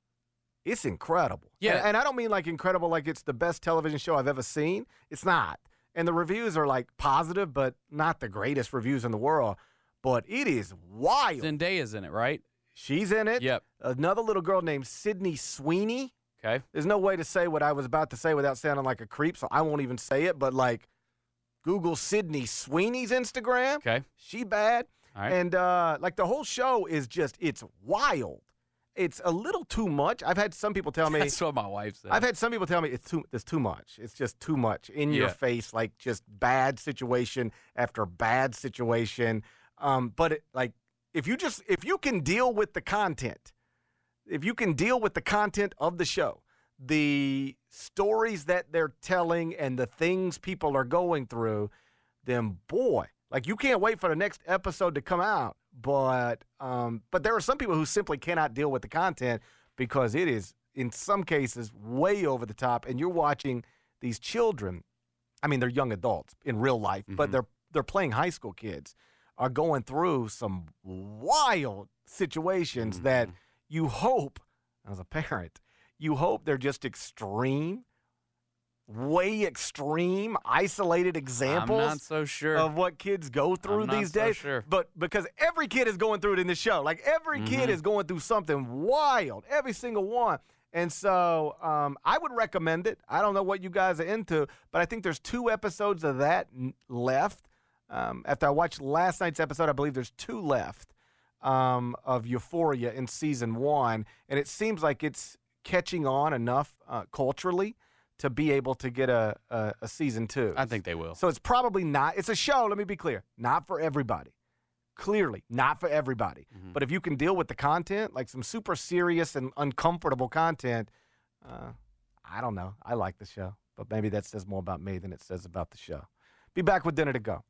It's incredible. Yeah. And I don't mean like incredible like it's the best television show I've ever seen. It's not. And the reviews are like positive, but not the greatest reviews in the world. But it is wild. Zendaya's in it, right? She's in it. Yep. Another little girl named Sydney Sweeney. Okay. There's no way to say what I was about to say without sounding like a creep, so I won't even say it. But like, Google Sydney Sweeney's Instagram. Okay. She bad. All right. And like the whole show is just, it's wild. It's a little too much. I've had some people tell me. That's what my wife said. I've had some people tell me it's too much. It's just too much in your face, like just bad situation after bad situation. But if you can deal with the content, of the show, the stories that they're telling and the things people are going through, then boy, like you can't wait for the next episode to come out. But there are some people who simply cannot deal with the content because it is in some cases way over the top, and you're watching these children. I mean, they're young adults in real life, but they're playing high school kids. Are going through some wild situations that you hope, as a parent, they're just extreme, way extreme, isolated examples I'm not so sure. of what kids go through these days. Sure. But because every kid is going through it in this show. Like, every kid is going through something wild, every single one. And so I would recommend it. I don't know what you guys are into, but I think there's 2 episodes of that left. After I watched last night's episode, I believe there's 2 left of Euphoria in season 1, and it seems like it's catching on enough culturally to be able to get a season 2. I think they will. So it's probably not. It's a show, let me be clear, not for everybody. Clearly, not for everybody. But if you can deal with the content, like some super serious and uncomfortable content, I don't know. I like the show. But maybe that says more about me than it says about the show. Be back with Dinner to Go.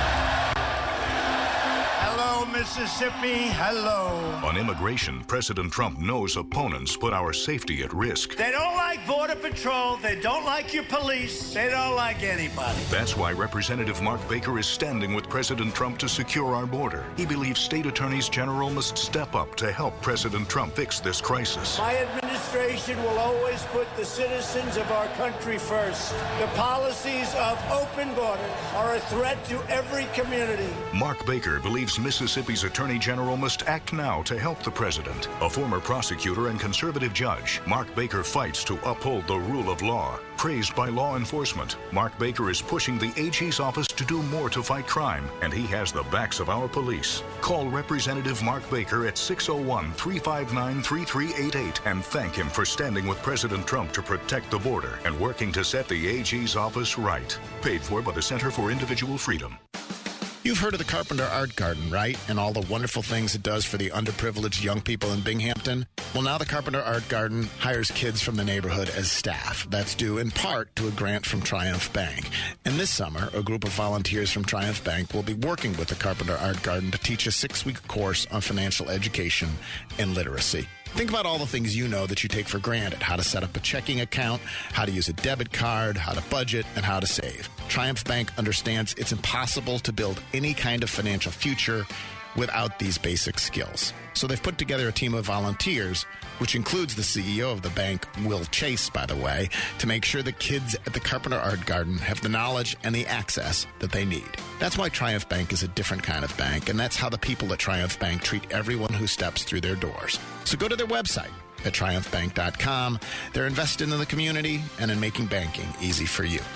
Hello, Mississippi. Hello. On immigration, President Trump knows opponents put our safety at risk. They don't like Border Patrol. They don't like your police. They don't like anybody. That's why Representative Mark Baker is standing with President Trump to secure our border. He believes state attorneys general must step up to help President Trump fix this crisis. My administration will always put the citizens of our country first. The policies of open borders are a threat to every community. Mark Baker believes Mississippi's Attorney General must act now to help the president. A former prosecutor and conservative judge, Mark Baker fights to uphold the rule of law. Praised by law enforcement, Mark Baker is pushing the AG's office to do more to fight crime, and he has the backs of our police. Call Representative Mark Baker at 601-359-3388 and thank him for standing with President Trump to protect the border and working to set the AG's office right. Paid for by the Center for Individual Freedom. You've heard of the Carpenter Art Garden, right? And all the wonderful things it does for the underprivileged young people in Binghamton? Well, now the Carpenter Art Garden hires kids from the neighborhood as staff. That's due in part to a grant from Triumph Bank. And this summer, a group of volunteers from Triumph Bank will be working with the Carpenter Art Garden to teach a 6-week course on financial education and literacy. Think about all the things you know that you take for granted. How to set up a checking account, how to use a debit card, how to budget, and how to save. Triumph Bank understands it's impossible to build any kind of financial future without these basic skills. So they've put together a team of volunteers, which includes the CEO of the bank, Will Chase, by the way, to make sure the kids at the Carpenter Art Garden have the knowledge and the access that they need. That's why Triumph Bank is a different kind of bank, and that's how the people at Triumph Bank treat everyone who steps through their doors. So go to their website at triumphbank.com. They're invested in the community and in making banking easy for you.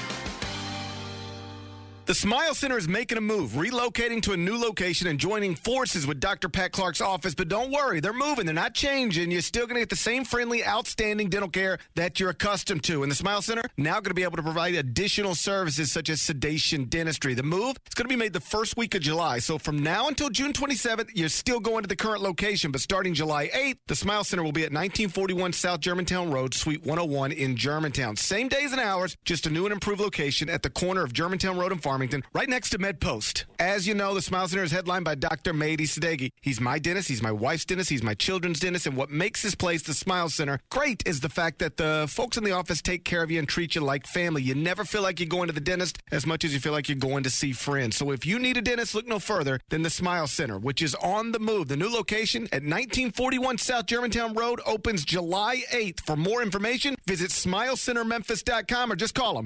The Smile Center is making a move, relocating to a new location and joining forces with Dr. Pat Clark's office. But don't worry, they're moving. They're not changing. You're still going to get the same friendly, outstanding dental care that you're accustomed to. And the Smile Center now going to be able to provide additional services such as sedation dentistry. The move is going to be made the first week of July. So from now until June 27th, you're still going to the current location. But starting July 8th, the Smile Center will be at 1941 South Germantown Road, Suite 101 in Germantown. Same days and hours, just a new and improved location at the corner of Germantown Road and Farmington, right next to MedPost. As you know, the Smile Center is headlined by Dr. Mehdi Sadeghi. He's my dentist, he's my wife's dentist, he's my children's dentist, and what makes this place, the Smile Center, great is the fact that the folks in the office take care of you and treat you like family. You never feel like you're going to the dentist as much as you feel like you're going to see friends. So if you need a dentist, look no further than the Smile Center, which is on the move. The new location at 1941 South Germantown Road opens July 8th. For more information, visit SmileCenterMemphis.com or just call them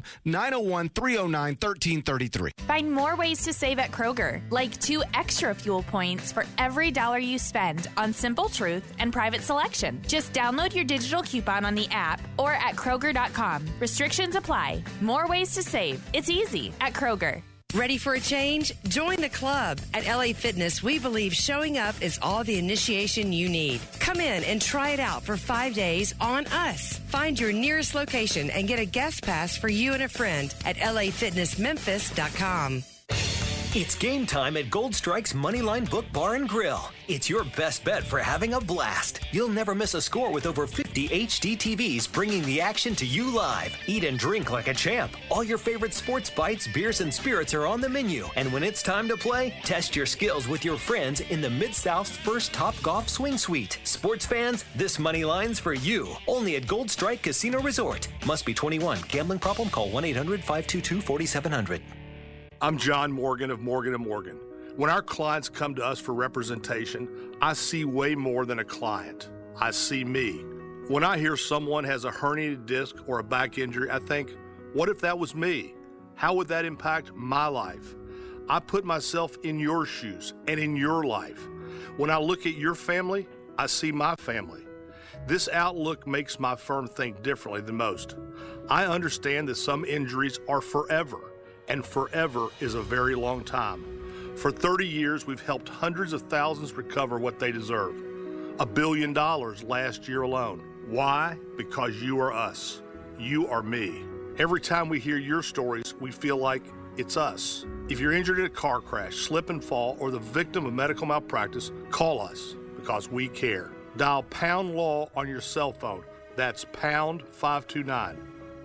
901-309-1333. Find more ways to save at Kroger, like 2 extra fuel points for every $1 you spend on Simple Truth and Private Selection. Just download your digital coupon on the app or at Kroger.com. Restrictions apply. More ways to save. It's easy at Kroger. Ready for a change? Join the club. At LA Fitness, we believe showing up is all the initiation you need. Come in and try it out for 5 days on us. Find your nearest location and get a guest pass for you and a friend at LAFitnessMemphis.com. It's game time at Gold Strike's Moneyline Book Bar and Grill. It's your best bet for having a blast. You'll never miss a score with over 50 HD TVs bringing the action to you live. Eat and drink like a champ. All your favorite sports bites, beers, and spirits are on the menu. And when it's time to play, test your skills with your friends in the Mid-South's first Top Golf Swing Suite. Sports fans, this Moneyline's for you. Only at Gold Strike Casino Resort. Must be 21. Gambling problem? Call 1-800-522-4700. I'm John Morgan of Morgan & Morgan. When our clients come to us for representation, I see way more than a client. I see me. When I hear someone has a herniated disc or a back injury, I think, what if that was me? How would that impact my life? I put myself in your shoes and in your life. When I look at your family, I see my family. This outlook makes my firm think differently than most. I understand that some injuries are forever, and forever is a very long time. For 30 years, we've helped hundreds of thousands recover what they deserve. $1 billion last year alone. Why? Because you are us. You are me. Every time we hear your stories, we feel like it's us. If you're injured in a car crash, slip and fall, or the victim of medical malpractice, call us because we care. Dial #law on your cell phone. That's #529.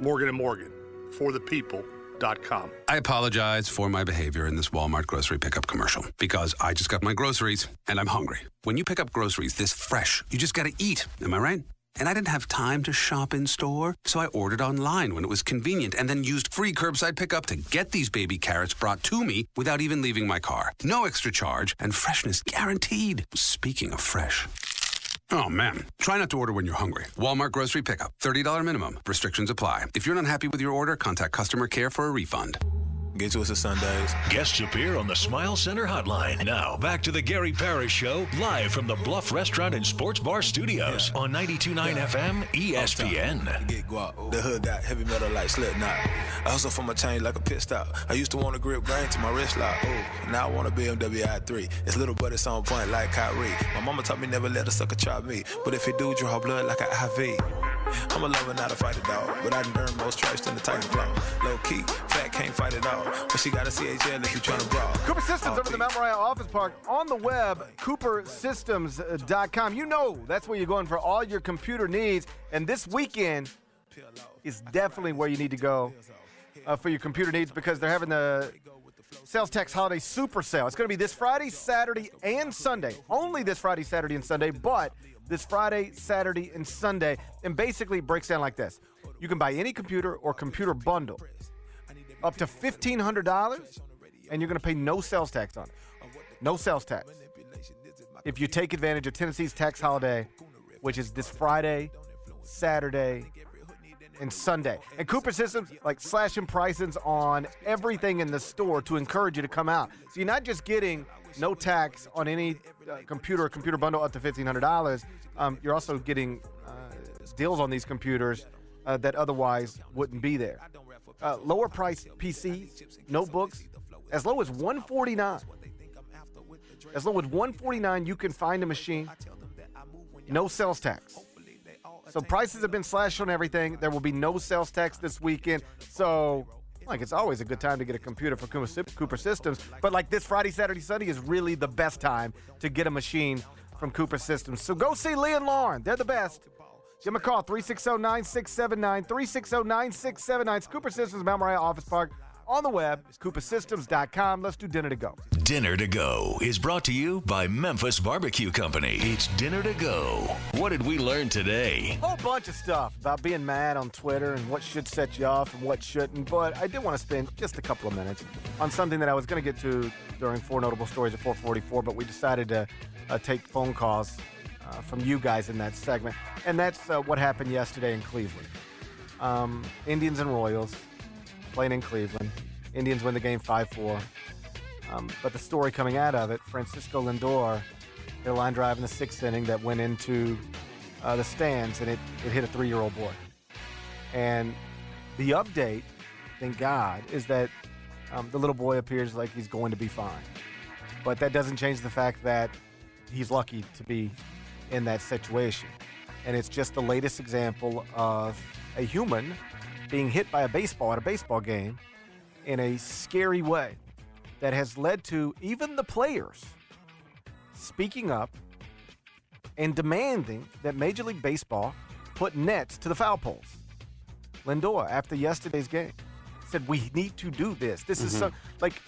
Morgan & Morgan, forthepeople.com. I apologize for my behavior in this Walmart grocery pickup commercial because I just got my groceries and I'm hungry. When you pick up groceries this fresh, you just got to eat. Am I right? And I didn't have time to shop in store, so I ordered online when it was convenient and then used free curbside pickup to get these baby carrots brought to me without even leaving my car. No extra charge and freshness guaranteed. Speaking of fresh. Oh, man. Try not to order when you're hungry. Walmart grocery pickup. $30 minimum. Restrictions apply. If you're not happy with your order, contact customer care for a refund. Get to us at Sundays. Guests appear on the Smile Center hotline. Now, back to the Gary Parrish Show, live from the Bluff Restaurant and Sports Bar Studios on 92.9 FM ESPN. Get guap. The hood got heavy metal like Slipknot. I hustle for my change like a pit stop. I used to want to grip grain to my wrist lock. Ooh, now I want a BMW i3. It's little but it's on point like Kyrie. My mama taught me never let a sucker chop me. But if he do, draw blood like an IV. I'm a lover, not a fighter dog. But I done earned more stripes than the Titan Claw. Low key, fat can't fight it all. But she got a CHL if you tryna brawl. Cooper Systems over the Mount Moriah Office Park. On the web, coopersystems.com. You know that's where you're going for all your computer needs. And this weekend is definitely where you need to go for your computer needs because they're having the Sales Tax Holiday Super Sale. It's going to be this Friday, Saturday, and Sunday. Only this Friday, Saturday, and Sunday, but this Friday, Saturday, and Sunday. And basically it breaks down like this. You can buy any computer or computer bundle up to $1,500, and you're going to pay no sales tax on it. No sales tax. If you take advantage of Tennessee's tax holiday, which is this Friday, Saturday, and Sunday. And Cooper Systems, like slashing prices on everything in the store to encourage you to come out. So you're not just getting no tax on any computer or computer bundle up to $1,500. You're also getting deals on these computers that otherwise wouldn't be there. Lower price PCs, notebooks, as low as $149. As low as $149, you can find a machine. No sales tax. So prices have been slashed on everything. There will be no sales tax this weekend. So, it's always a good time to get a computer for Cooper Systems. But like this Friday, Saturday, Sunday is really the best time to get a machine from Cooper Systems. So go see Lee and Lauren. They're the best. Give them a call, 360-9679, 360-9679. It's Cooper Systems, Mount Moriah Office Park. On the web, coopersystems.com. Let's do Dinner to Go. Dinner to Go is brought to you by Memphis Barbecue Company. It's Dinner to Go. What did we learn today? A whole bunch of stuff about being mad on Twitter and what should set you off and what shouldn't. But I did want to spend just a couple of minutes on something that I was going to get to during 4 Notable Stories at 4:44, but we decided to take phone calls from you guys in that segment. And that's what happened yesterday in Cleveland. Indians and Royals playing in Cleveland. Indians win the game 5-4. But the story coming out of it, Francisco Lindor hit a line drive in the 6th inning that went into the stands, and it hit a 3-year-old boy. And the update, thank God, is that the little boy appears like he's going to be fine. But that doesn't change the fact that he's lucky to be in that situation. And it's just the latest example of a human being hit by a baseball at a baseball game in a scary way that has led to even the players speaking up and demanding that Major League Baseball put nets to the foul poles. Lindor, after yesterday's game, said, we need to do this. This is so,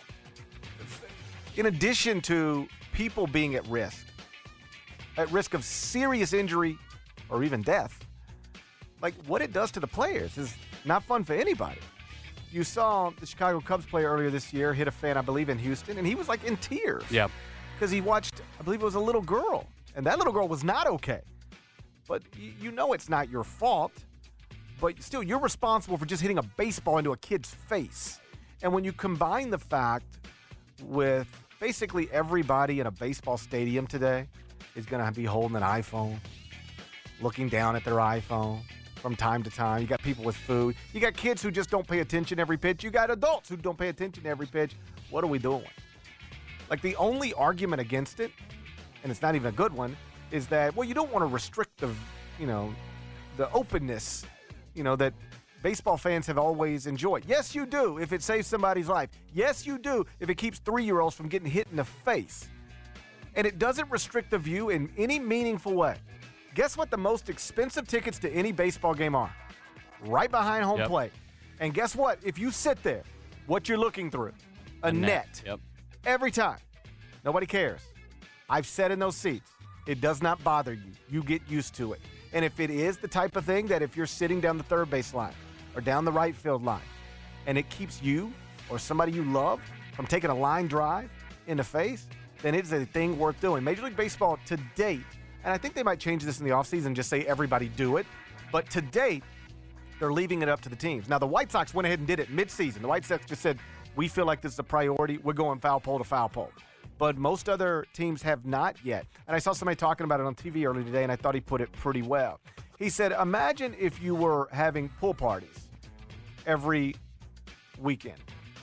in addition to people being at risk of serious injury or even death, what it does to the players is not fun for anybody. You saw the Chicago Cubs player earlier this year hit a fan, I believe, in Houston, and he was in tears. Yep. Because he watched, I believe it was a little girl, and that little girl was not okay. But you know it's not your fault, but still you're responsible for just hitting a baseball into a kid's face. And when you combine the fact with basically everybody in a baseball stadium today is going to be holding an iPhone, looking down at their iPhone from time to time. You got people with food. You got kids who just don't pay attention every pitch. You got adults who don't pay attention every pitch. What are we doing? The only argument against it, and it's not even a good one, is that, you don't want to restrict the openness, that baseball fans have always enjoyed. Yes, you do if it saves somebody's life. Yes, you do if it keeps 3-year-olds from getting hit in the face. And it doesn't restrict the view in any meaningful way. Guess what the most expensive tickets to any baseball game are? right behind home plate. And guess what? If you sit there, what you're looking through, a net. Yep. Every time. Nobody cares. I've sat in those seats. It does not bother you. You get used to it. And if it is the type of thing that if you're sitting down the third base line or down the right field line and it keeps you or somebody you love from taking a line drive in the face, then it's a thing worth doing. Major League Baseball to date, and I think they might change this in the offseason and just say everybody do it, but to date, they're leaving it up to the teams. Now, the White Sox went ahead and did it midseason. The White Sox just said, we feel like this is a priority. We're going foul pole to foul pole. But most other teams have not yet. And I saw somebody talking about it on TV earlier today, and I thought he put it pretty well. He said, imagine if you were having pool parties every weekend.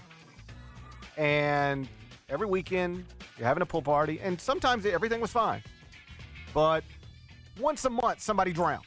And every weekend, you're having a pool party, and sometimes everything was fine. But once a month, somebody drowned.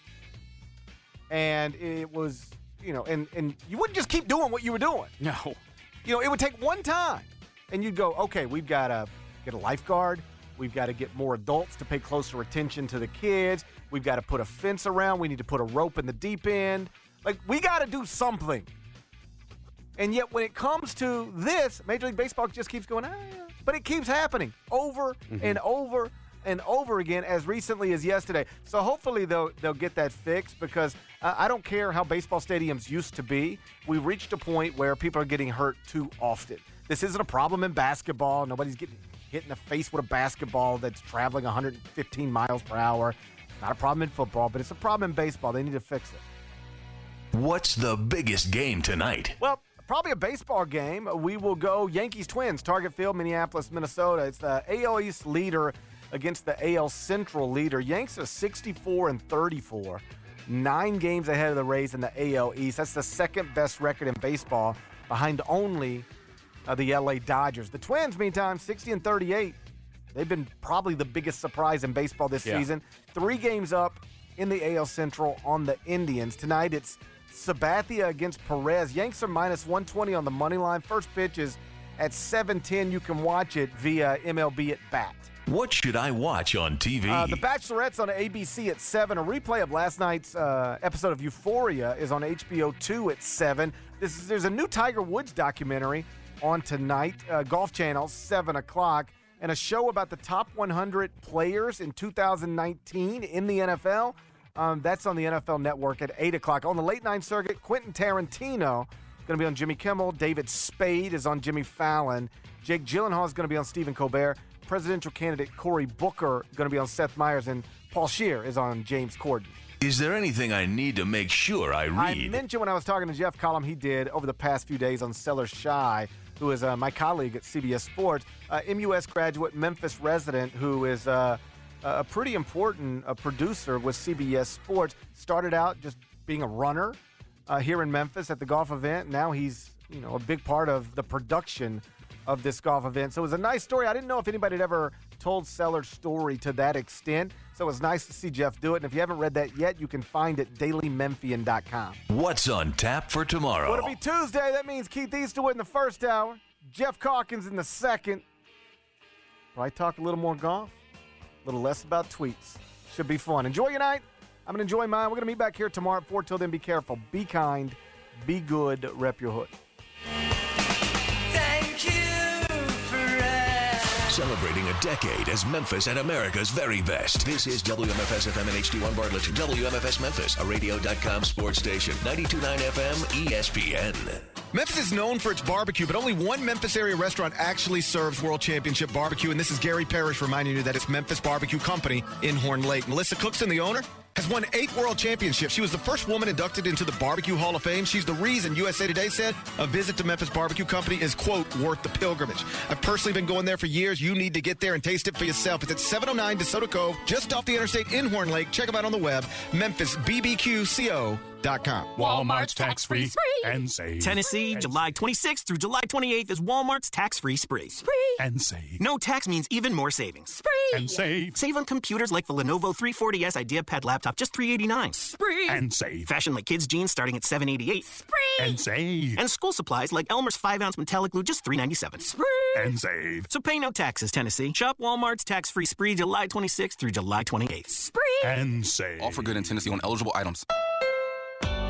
And it was, and you wouldn't just keep doing what you were doing. No. It would take one time. And you'd go, okay, we've got to get a lifeguard. We've got to get more adults to pay closer attention to the kids. We've got to put a fence around. We need to put a rope in the deep end. Like, we got to do something. And yet when it comes to this, Major League Baseball just keeps going, but it keeps happening over and over and over again as recently as yesterday. So hopefully they'll get that fixed because I don't care how baseball stadiums used to be. We've reached a point where people are getting hurt too often. This isn't a problem in basketball. Nobody's getting hit in the face with a basketball that's traveling 115 miles per hour. Not a problem in football, but it's a problem in baseball. They need to fix it. What's the biggest game tonight? Well, probably a baseball game. We will go Yankees-Twins, Target Field, Minneapolis, Minnesota. It's the AL East leader against the AL Central leader. Yanks are 64-34, 9 games ahead of the Rays in the AL East. That's the second best record in baseball, behind only the LA Dodgers. The Twins, meantime, 60-38. They've been probably the biggest surprise in baseball this season. 3 games up in the AL Central on the Indians. Tonight it's Sabathia against Perez. Yanks are minus 120 on the money line. First pitch is at 7:10. You can watch it via MLB at Bat. What should I watch on TV? The Bachelorette's on ABC at 7. A replay of last night's episode of Euphoria is on HBO 2 at 7. There's a new Tiger Woods documentary on tonight, Golf Channel, 7 o'clock, and a show about the top 100 players in 2019 in the NFL. That's on the NFL Network at 8 o'clock. On the late night circuit, Quentin Tarantino going to be on Jimmy Kimmel. David Spade is on Jimmy Fallon. Jake Gyllenhaal is going to be on Stephen Colbert. Presidential candidate Cory Booker going to be on Seth Meyers, and Paul Scheer is on James Corden. Is there anything I need to make sure I read? I mentioned when I was talking to Jeff Collum, he did over the past few days on Seller Shy, who is my colleague at CBS Sports, MUS graduate, Memphis resident, who is a pretty important producer with CBS Sports. Started out just being a runner here in Memphis at the golf event. Now he's a big part of the production of this golf event. So it was a nice story. I didn't know if anybody had ever told Seller's story to that extent. So it was nice to see Jeff do it. And if you haven't read that yet, you can find it dailymemphian.com. What's on tap for tomorrow? Well, it'll be Tuesday. That means Keith Easterwood in the first hour, Jeff Calkins in the second. Probably talk a little more golf, a little less about tweets. Should be fun. Enjoy your night. I'm going to enjoy mine. We're going to meet back here tomorrow at 4. Till then, be careful, be kind, be good, rep your hood. Celebrating a decade as Memphis and America's very best. This is WMFS FM and HD1 Bartlett. WMFS Memphis, a radio.com sports station. 92.9 FM ESPN. Memphis is known for its barbecue, but only one Memphis area restaurant actually serves World Championship barbecue, and this is Gary Parrish reminding you that it's Memphis Barbecue Company in Horn Lake. Melissa Cookson, the owner, has won 8 World Championships. She was the first woman inducted into the Barbecue Hall of Fame. She's the reason USA Today said a visit to Memphis Barbecue Company is, quote, worth the pilgrimage. I've personally been going there for years. You need to get there and taste it for yourself. It's at 709 DeSoto Cove, just off the interstate in Horn Lake. Check them out on the web, memphisbbqco.com. Walmart's tax-free and save. Tennessee, July 26th through July 28th is Walmart's tax-free spree. Spree and save. No tax means even more savings. Spree and save. Save on computers like the Lenovo 340S IdeaPad laptop, just $389. Spree and save. Fashion like kids' jeans starting at $788. Spree and save. And school supplies like Elmer's 5-ounce metallic glue, just $397. Spree and save. So pay no taxes, Tennessee. Shop Walmart's tax-free spree July 26th through July 28th. Spree and save. Offer good in Tennessee on eligible items.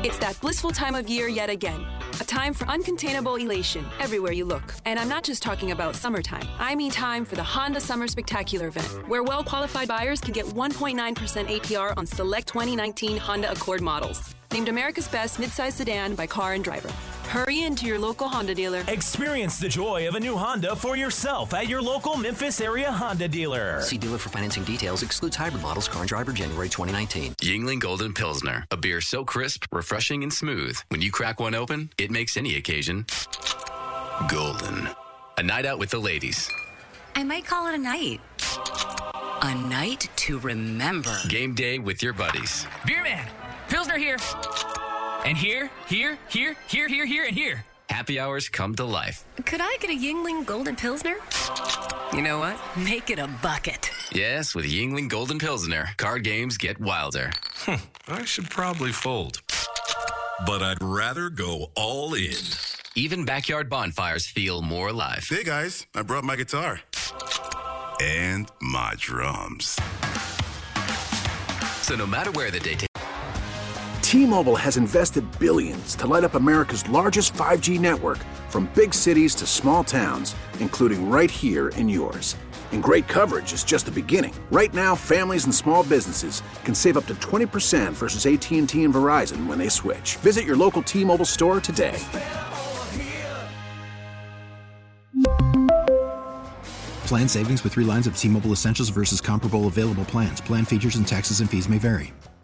It's that blissful time of year yet again. A time for uncontainable elation everywhere you look. And I'm not just talking about summertime. I mean time for the Honda Summer Spectacular event, where well-qualified buyers can get 1.9% APR on select 2019 Honda Accord models. Named America's Best Midsize Sedan by Car and Driver. Hurry into your local Honda dealer. Experience the joy of a new Honda for yourself at your local Memphis area Honda dealer. See dealer for financing details. Excludes hybrid models. Car and Driver, January 2019. Yuengling Golden Pilsner. A beer so crisp, refreshing, and smooth. When you crack one open, it makes any occasion golden. A night out with the ladies. I might call it a night. A night to remember. Game day with your buddies. Beer man. Pilsner here. And here, and here. Happy hours come to life. Could I get a Yuengling Golden Pilsner? You know what? Make it a bucket. Yes, with Yuengling Golden Pilsner, card games get wilder. I should probably fold. But I'd rather go all in. Even backyard bonfires feel more alive. Hey guys, I brought my guitar. And my drums. So no matter where the day takes. T-Mobile has invested billions to light up America's largest 5G network, from big cities to small towns, including right here in yours. And great coverage is just the beginning. Right now, families and small businesses can save up to 20% versus AT&T and Verizon when they switch. Visit your local T-Mobile store today. Plan savings with 3 lines of T-Mobile Essentials versus comparable available plans. Plan features and taxes and fees may vary.